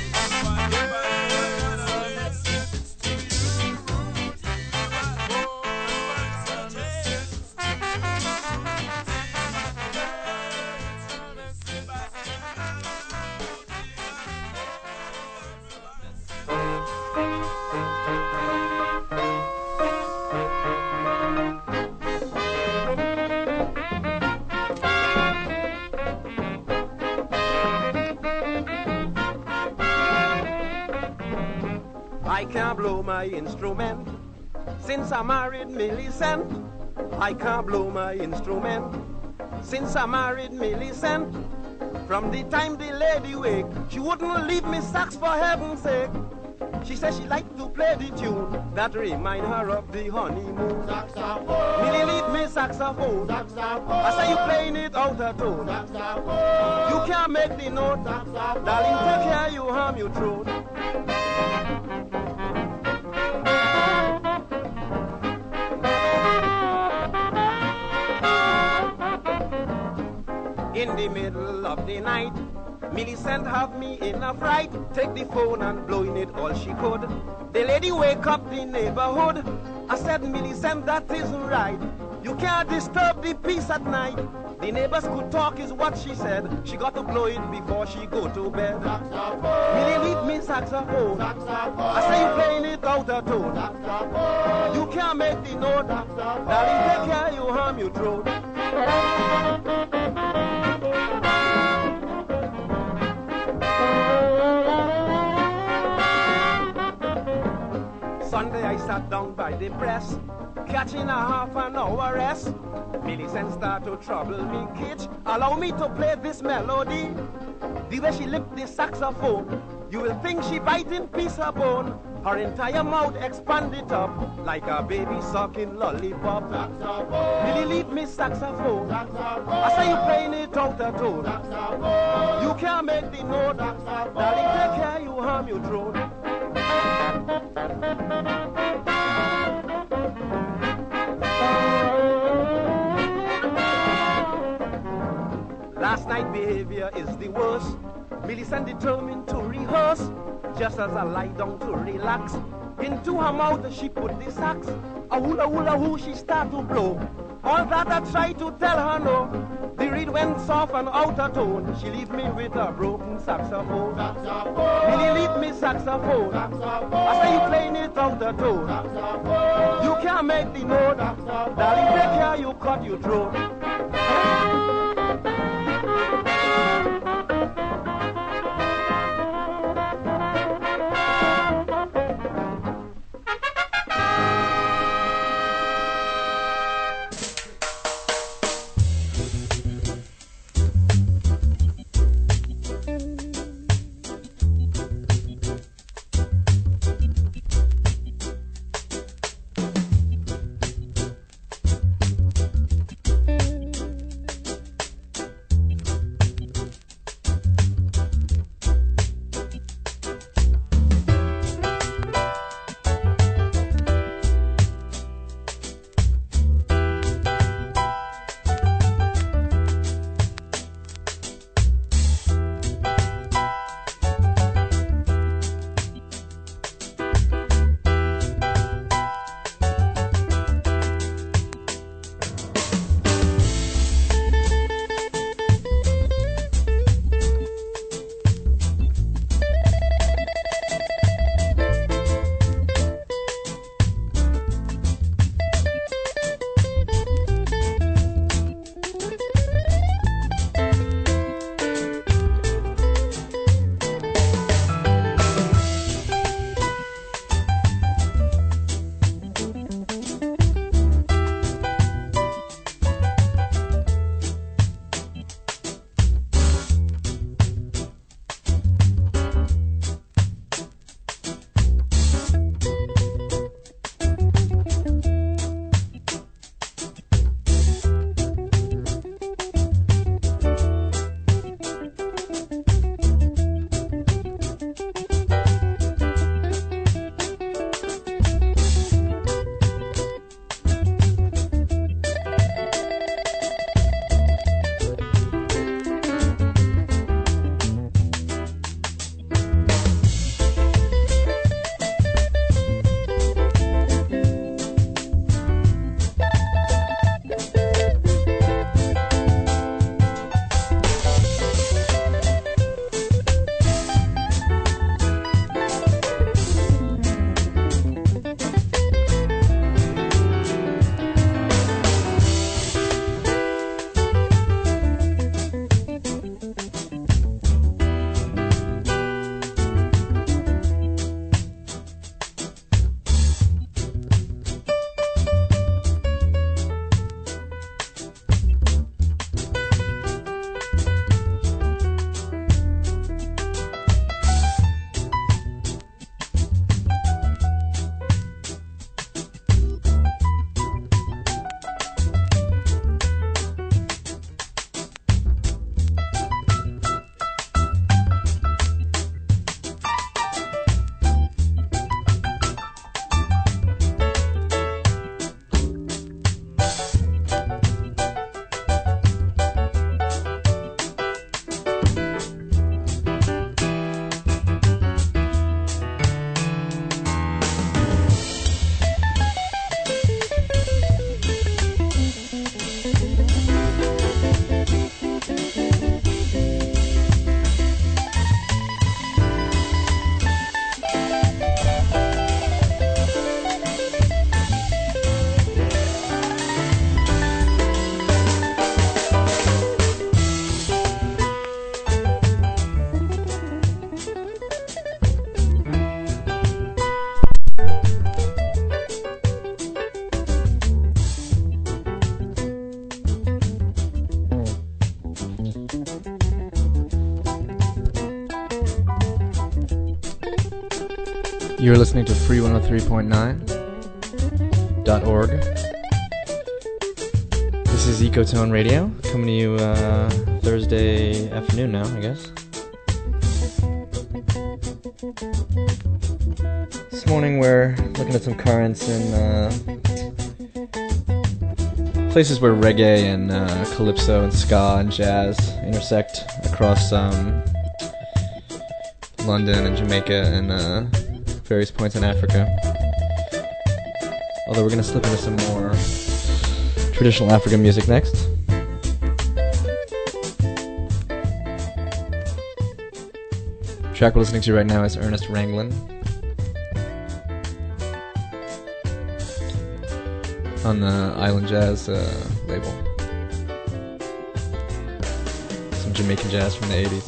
I can't blow my instrument since I married Millicent. I can't blow my instrument since I married Millicent. From the time the lady wake, she wouldn't leave me sax for heaven's sake. She said she liked to play the tune that remind her of the honeymoon. Saxophone. Millie leave me saxophone. Saxophone. I say you playing it out of tone. Saxophone. You can't make the note. Saxophone. Darling, take care, you harm your throat. In the middle of the night, Millicent have me in a fright. Take the phone and blowing it all she could. The lady wake up the neighborhood. I said, Millicent, that isn't right. You can't disturb the peace at night. The neighbors could talk is what she said. She got to blow it before she go to bed. Millie leave me saxophone. I say you playing it out of tone. You can't make the note. Darling, take care, you harm your throat. Sunday I sat down by the press, catching a half an hour rest. Millicent start to trouble me, cage. Allow me to play this melody. The way she lift the saxophone, you will think she biting piece of bone. Her entire mouth expanded up like a baby sucking lollipop. Millie leave me saxophone. I say you playing it out of tone. You can't make the note. Darling, take care, you harm your throat. Last night behavior is the worst. Millicent determined to rehearse. Just as I lie down to relax, into her mouth she put the sax. A hula hula hoo she start to blow. All that I try to tell her no. The reed went soft and out of tone. She leave me with a broken saxophone. Millie leave me saxophone. I say you playing it out of tone. You can't make the note. Darling, take care, you cut your throat. You're listening to free103.9.org. This is Ecotone Radio, coming to you Thursday afternoon now, I guess. This morning we're looking at some currents in places where reggae and calypso and ska and jazz intersect across London and Jamaica and various points in Africa. Although we're going to slip into some more traditional African music next. The track we're listening to right now is Ernest Ranglin on the Island Jazz label. Some Jamaican jazz from the 80s.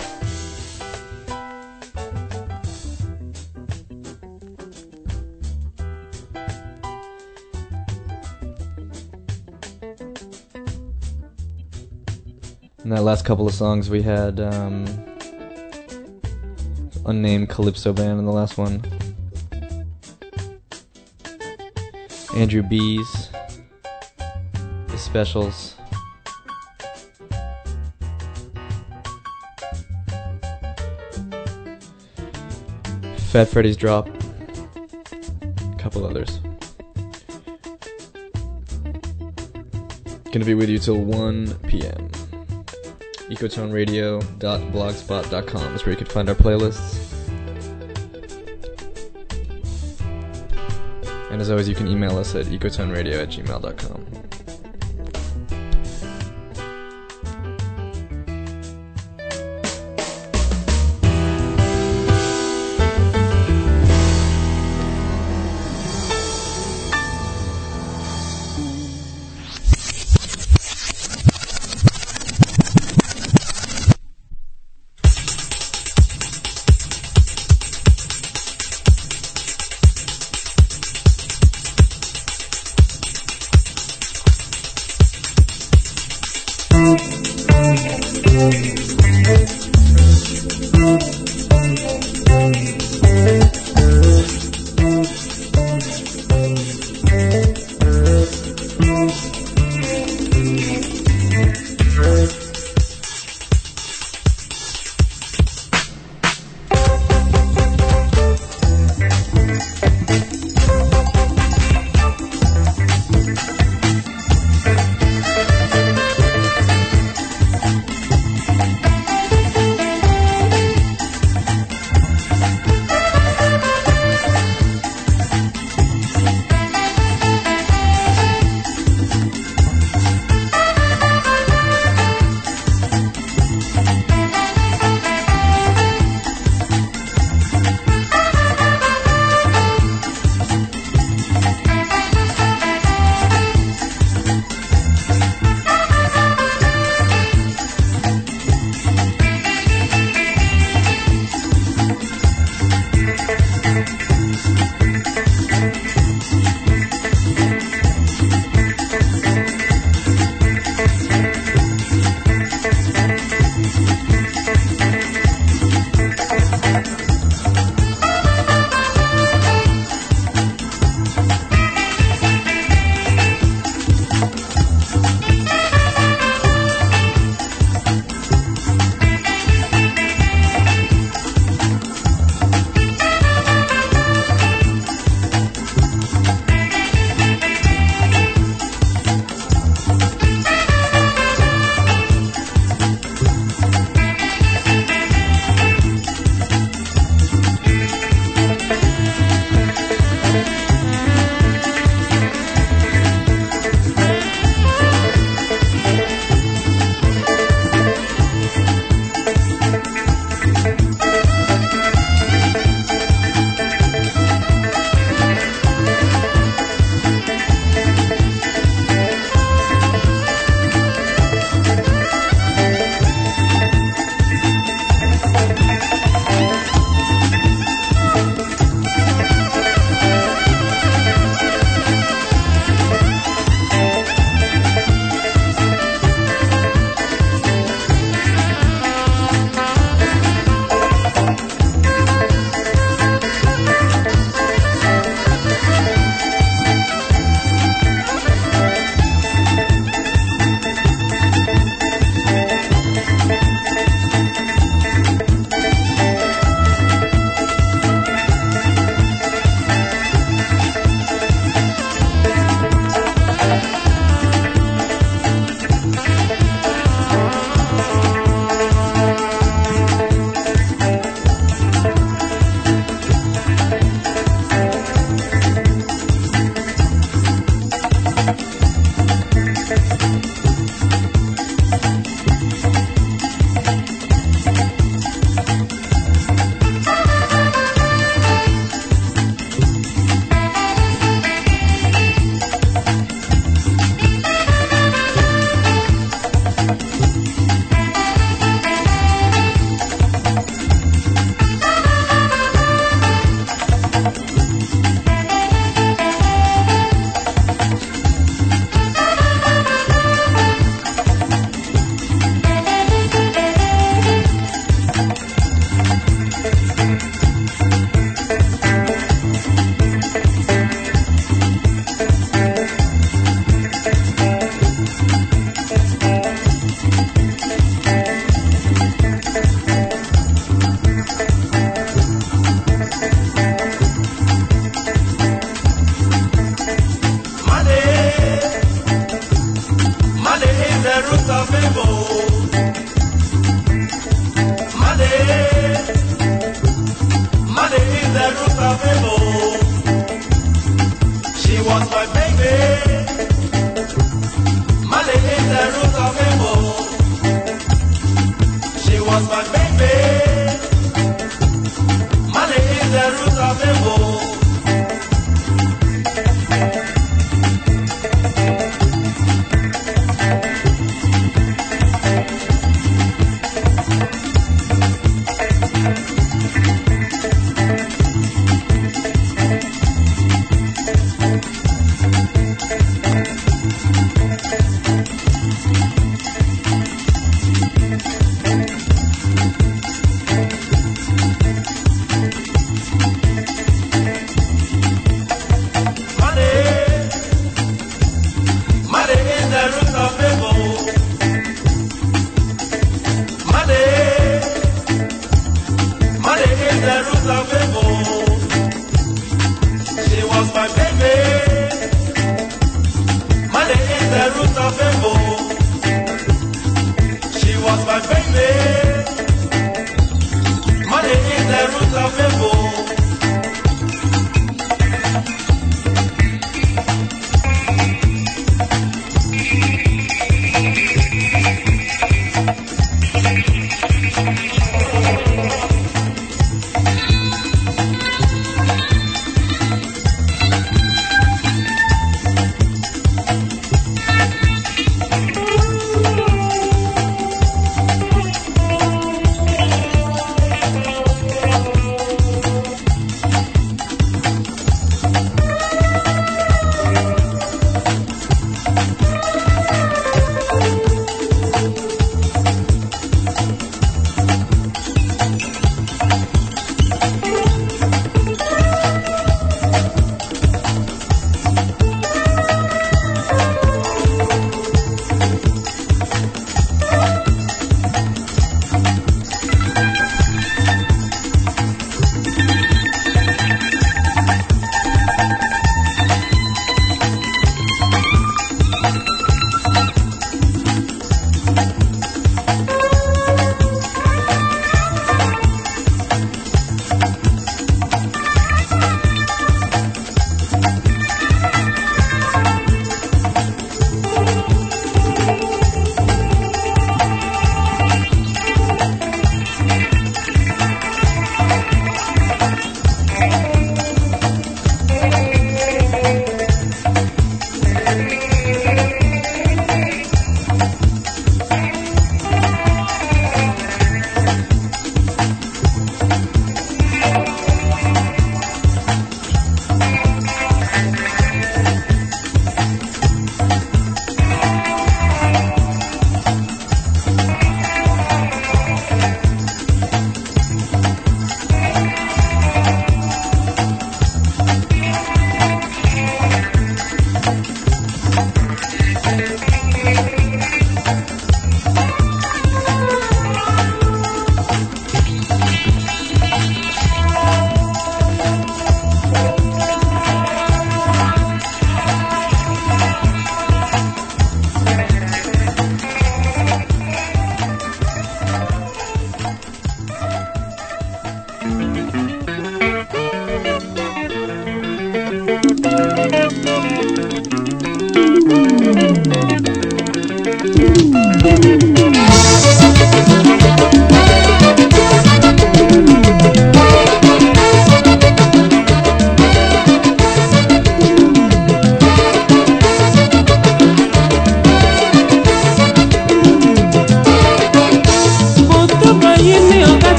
In that last couple of songs we had unnamed calypso band in the last one. Andrew B's, The Specials, Fat Freddy's Drop, a couple others. Gonna be with you till 1 p.m. EcotoneRadio.blogspot.com is where you can find our playlists. And as always, you can email us at ecotoneradio@gmail.com. root of evil. She was my baby. Money is the root of evil. She was my baby. Money is the root of evil.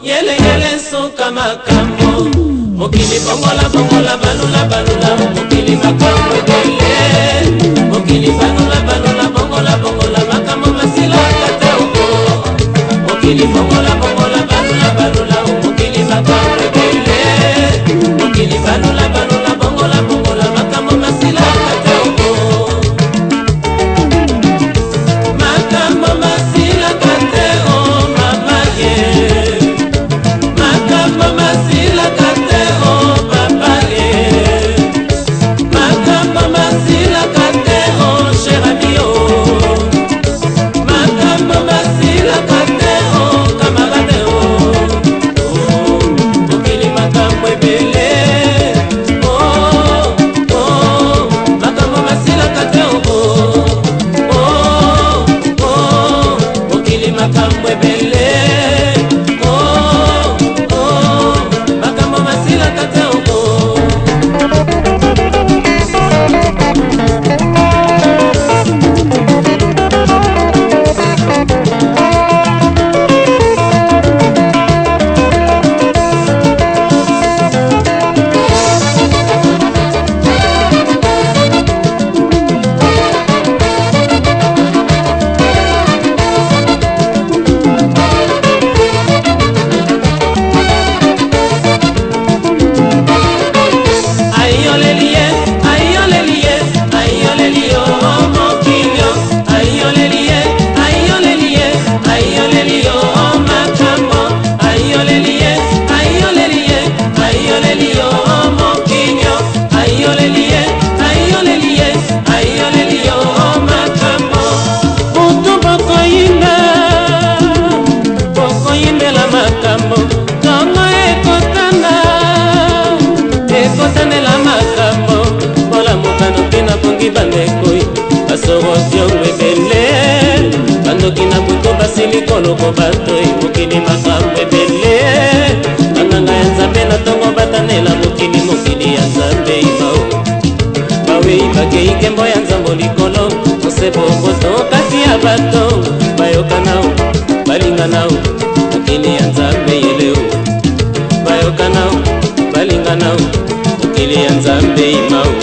yele yele suka makambo mokili bongola bongola balula balula mokili makambo dele mokili balula balula bongola bongola makambo masila katauko mokili bongola bongola balula balula mokili makambo dele mokili balula balula bongola bongola makambo masila katauko makambo masila kateo mama ye makambo masila kateo papa ye makambo masila kateo cher ami makambo masila kateo camarade mokili makambo ebele makambo masila kateo mokili makambo ebele makambo masila kateo bandoki na buto basilikolo batoi mokili makambo ebele banganga ya nzambe na ntongo batanela mokili ya nzambe imao bawei bakei nkembo ya nzambo likolo mosebokoto kati ya bato bayoka nao balinga nao mokili ya nzambe yeleo bayoka nao balinga nao mokili ya nzambe imao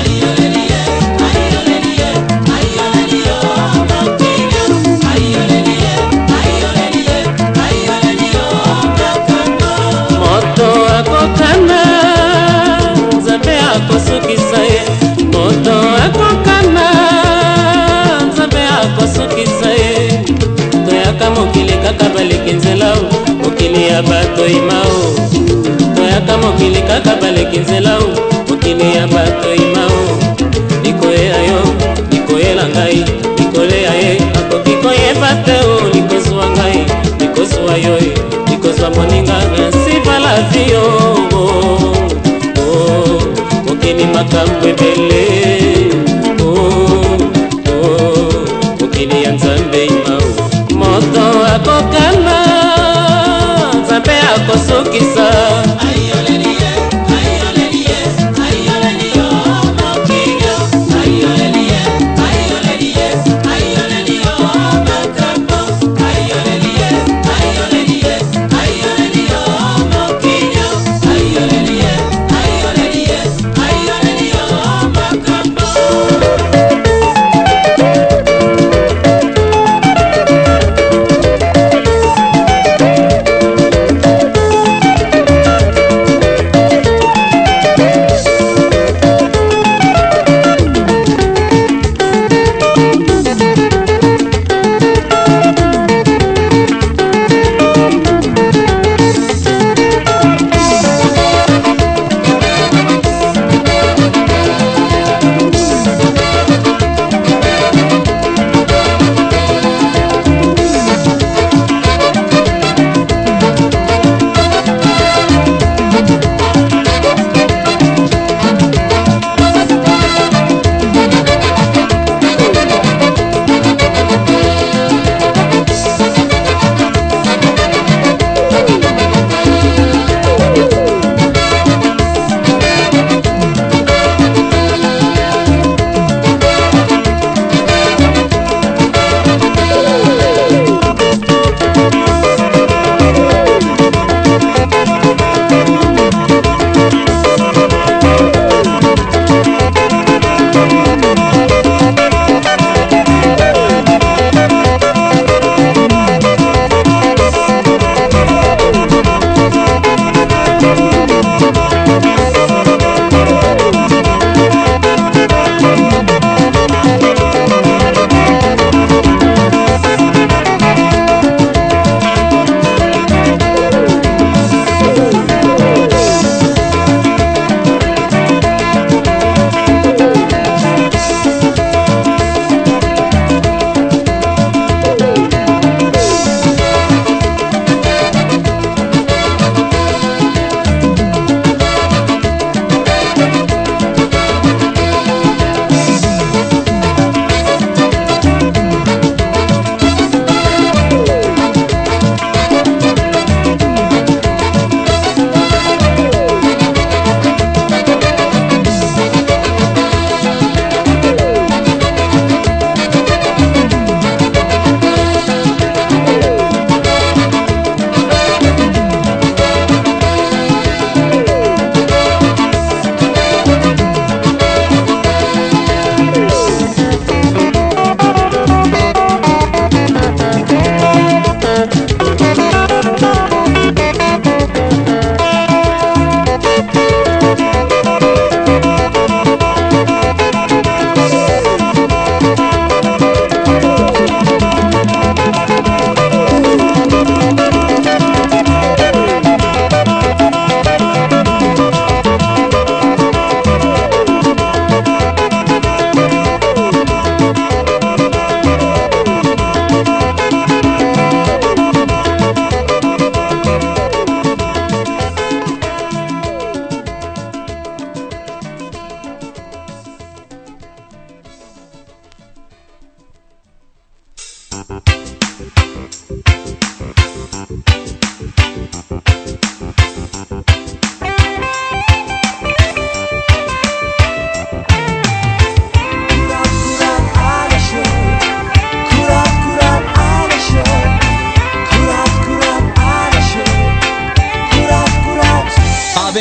akosukisa ye moto akokana nzambe akosukisa ye toyaka mokili kaka baleki nzela mokili ya bato imao toyaka mokili kaka baleki nzela mokili ya bato imao likoyeya yo likoyela ngai likoleya ye akoki koyeba te o likozwa ngai likozwa yo likozwa moninga ainsi va la vie mokili makambo ebele mokili ya nzambe imao moto akokana nzambe akosukisa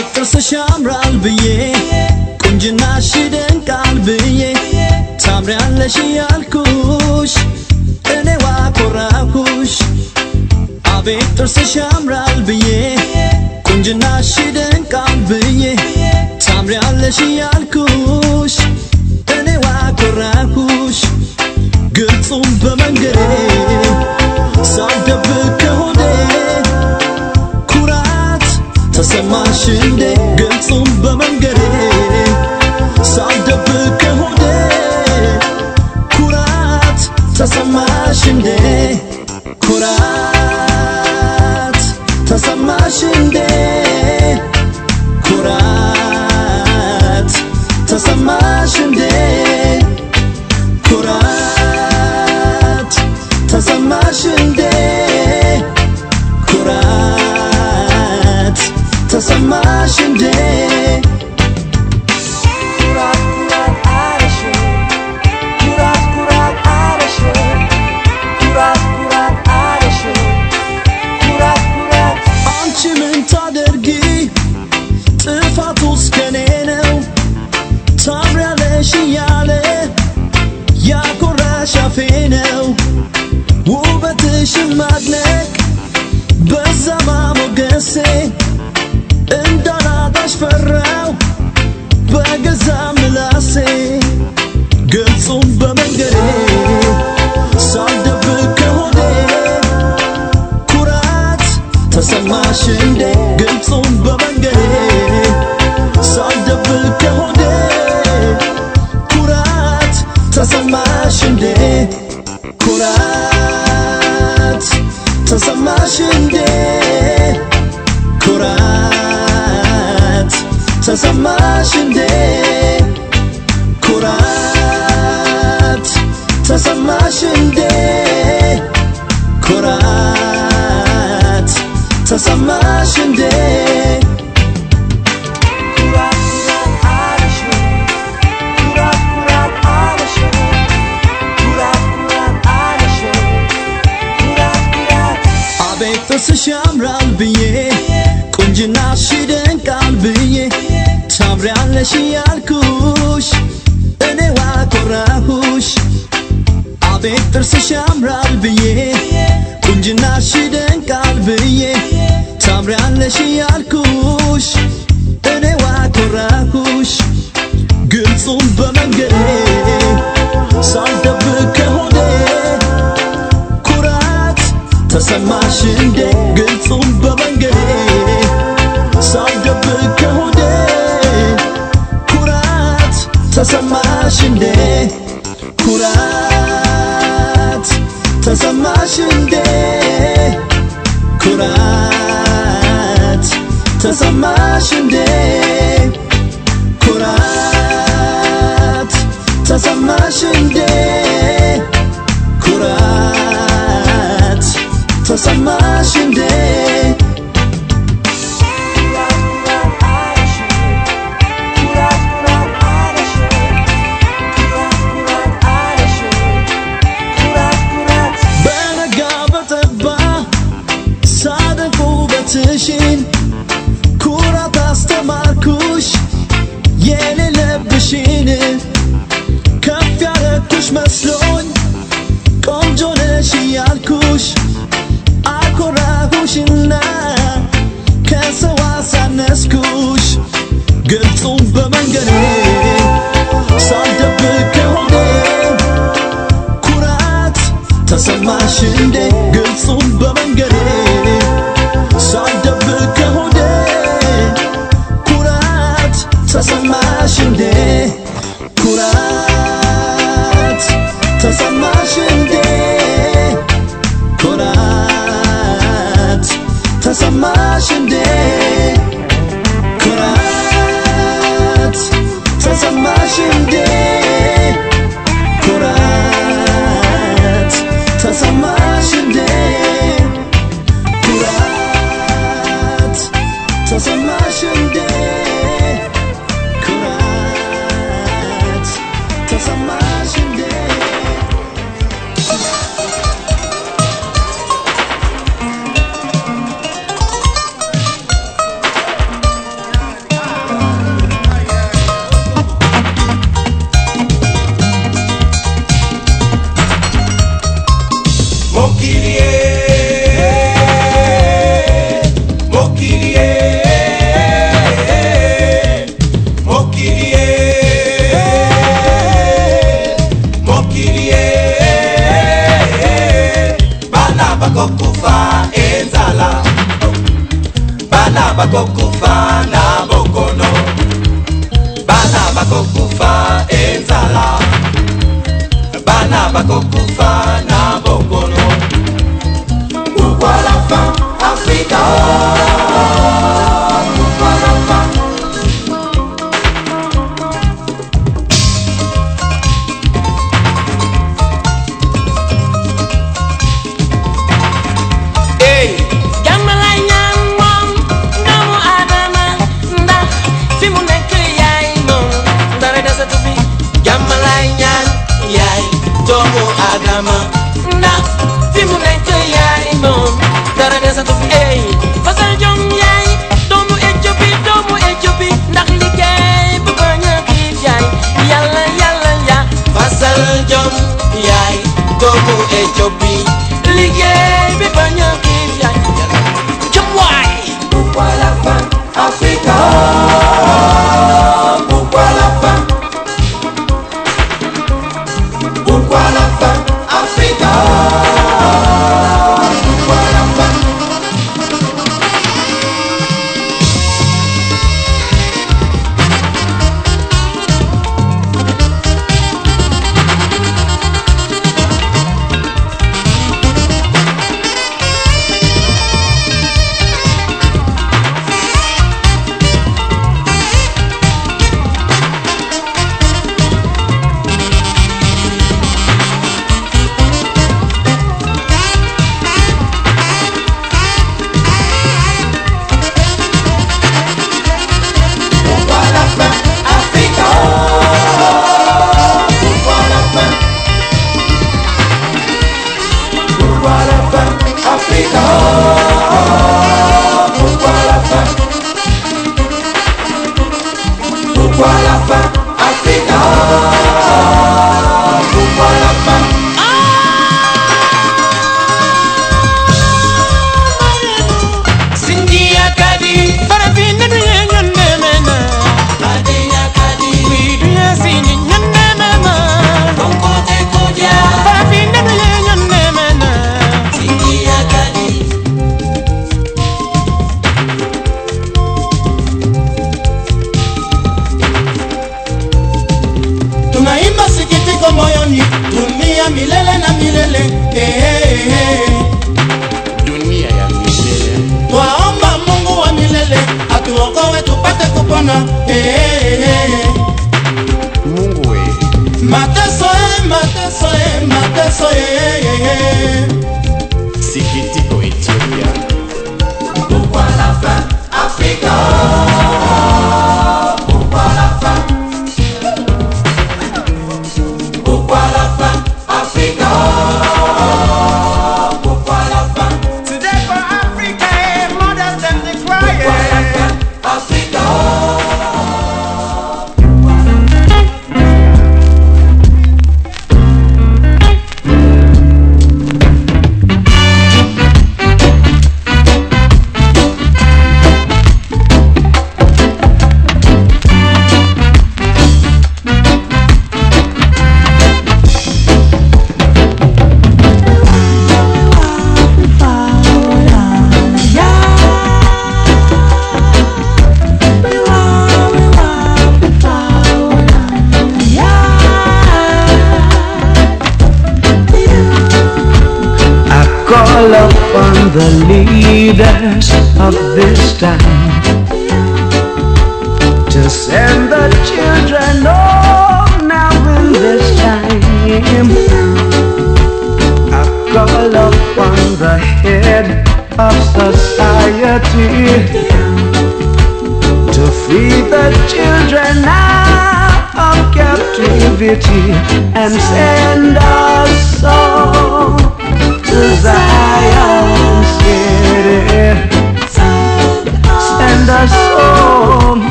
አቤት ጥርስሽ ያምራል ብዬ ቁንጅናሽ ይደንቃል ብዬ ታምሪያለሽ ያልኩሽ እኔዋ ኮራኩሽ አቤት ጥርስሽ ያምራል ብዬ ቁንጅናሽ ይደንቃል ብዬ ታምሪያለሽ ያልኩሽ እኔዋ ኮራኩሽ ግልጹም በመንገዴ ሳልደብቅ ከሆዴ ኩራት ተሰማሽ እንዴ ግልጹም በመንገዴ ሳልደብቅ ከሆዴ ኩራት ተሰማሽ እንዴ ኩራት ተሰማሽ እንዴ ኩራት ተሰማሽ እንዴ ኩራት ተሰማሽ እንዴ ኩራት ተሰማሽ እንዴ ኩራት ኩራት አለሽ ኩራት ኩራት አለሽ ኩራት ኩራት አለሽ ኩራት ኩራት አንቺ ምን ታደርጊ ጥፋቱስ ከኔ ነው ታምሪያለሽ እያለ ያኮራሽ አፌ ነው ውበትሽን ማድነቅ በዛ ማሞገሴ እንዳላጣሽ ፈራው በገዛ ምላሴ ግልጹም በመንገዴ ሳልደብቅ ከሆዴ ኩራት ተሰማሽ እንዴ ግልጹም በመንገዴ ሳልደብቅ ከሆዴ ኩራት ተሰማሽ እንዴ ኩራት ተሰማሽ እንዴ ኩራት ተሰማሽ እንዴ ኩራት ተሰማሽ እንዴ ኩራት ተሰማሽ እንዴ ኩራት ኩራት አለሽ ኩራት ኩራት አለሽ ኩራት ኩራት አለሽ ኩራት ኩራት አቤት ጥርስሽ ያምራል ብዬ ቁንጅናሽ ይደንቃል ብዬ ታምሪያለሽ ያልኩሽ እኔዋ ኮራሁሽ አቤት ጥርስሽ ያምራል ብዬ ቁንጅናሽ ይደንቃል ብዬ ታምሪያለሽ ያልኩሽ እኔዋ ኮራሁሽ ግልጹም በመንገዴ ሳልደብቅ ከሆዴ ኩራት ተሰማሽ እንዴ ግልጹም በመንገዴ ሳልደብቅ ከሆዴ ኩራት ተሰማሽ እንዴ ኩራት ተሰማሽ እንዴ ኩራት ተሰማሽ እንዴ ኩራት ተሰማሽ እንዴ ኩራት ተሰማሽ እንዴ ትሽን ኩራት አስተማርኩሽ የሌለብሽን ከፍ ያረኩሽ መስሎኝ ቆንጆ ነሽ ያልኩሽ አኮራሁሽና ከሰው አሳነስኩሽ ግልጹም በመንገዴ ሳልደብቅ ከሆዴ ኩራት ተሰማሽ እንዴ ግልጹም በመንገዴ ሳልደብቅ ከሆዴ ኩራት ተሰማሽ እንዴ ኩራት ተሰማሽ እንዴ ኩራት ተሰማሽ እንዴ ኩራት ተሰማሽ እንዴ ኩራት ተሰማሽ እንዴ ኩራት ተሰማሽ እንዴ ኩራት ተሰማሽ እንዴ bana bakokufa na bokono, bana bakokufa enzala, bana bakokufa na bokono. Pourquoi la fin, Africa? Pourquoi la fin? Hey, gamala nyan mom, namu adama, nda, fimu nekk yaay mom, dara desa tufi. Gamala nyan yaay, doomu adama, nda, fimu nekk yaay mom, dara desa tufi. Hey, fasal jom yaay, doomu Éthiopie, ndax liggéey bu bañ a xiif yaay, yàlla ya. Fasal jom yaay, doomu Éthiopie, liggéey bi bañ a xiif yaay. Pourquoi la fin, Africa? Pourquoi la fin? Pourquoi la fin, Africa? Pourquoi la fin? Sikitiko Ethiopia. Pourquoi la fin, Africa? Pourquoi la fin? Pourquoi la fin, Africa? Pourquoi la fin? Today for Africa, mothers them they crying. Pourquoi la fin, Africa? Call upon the leaders of this time to send the children home now in this time. I call upon the head of society to free the children out of captivity and send us home.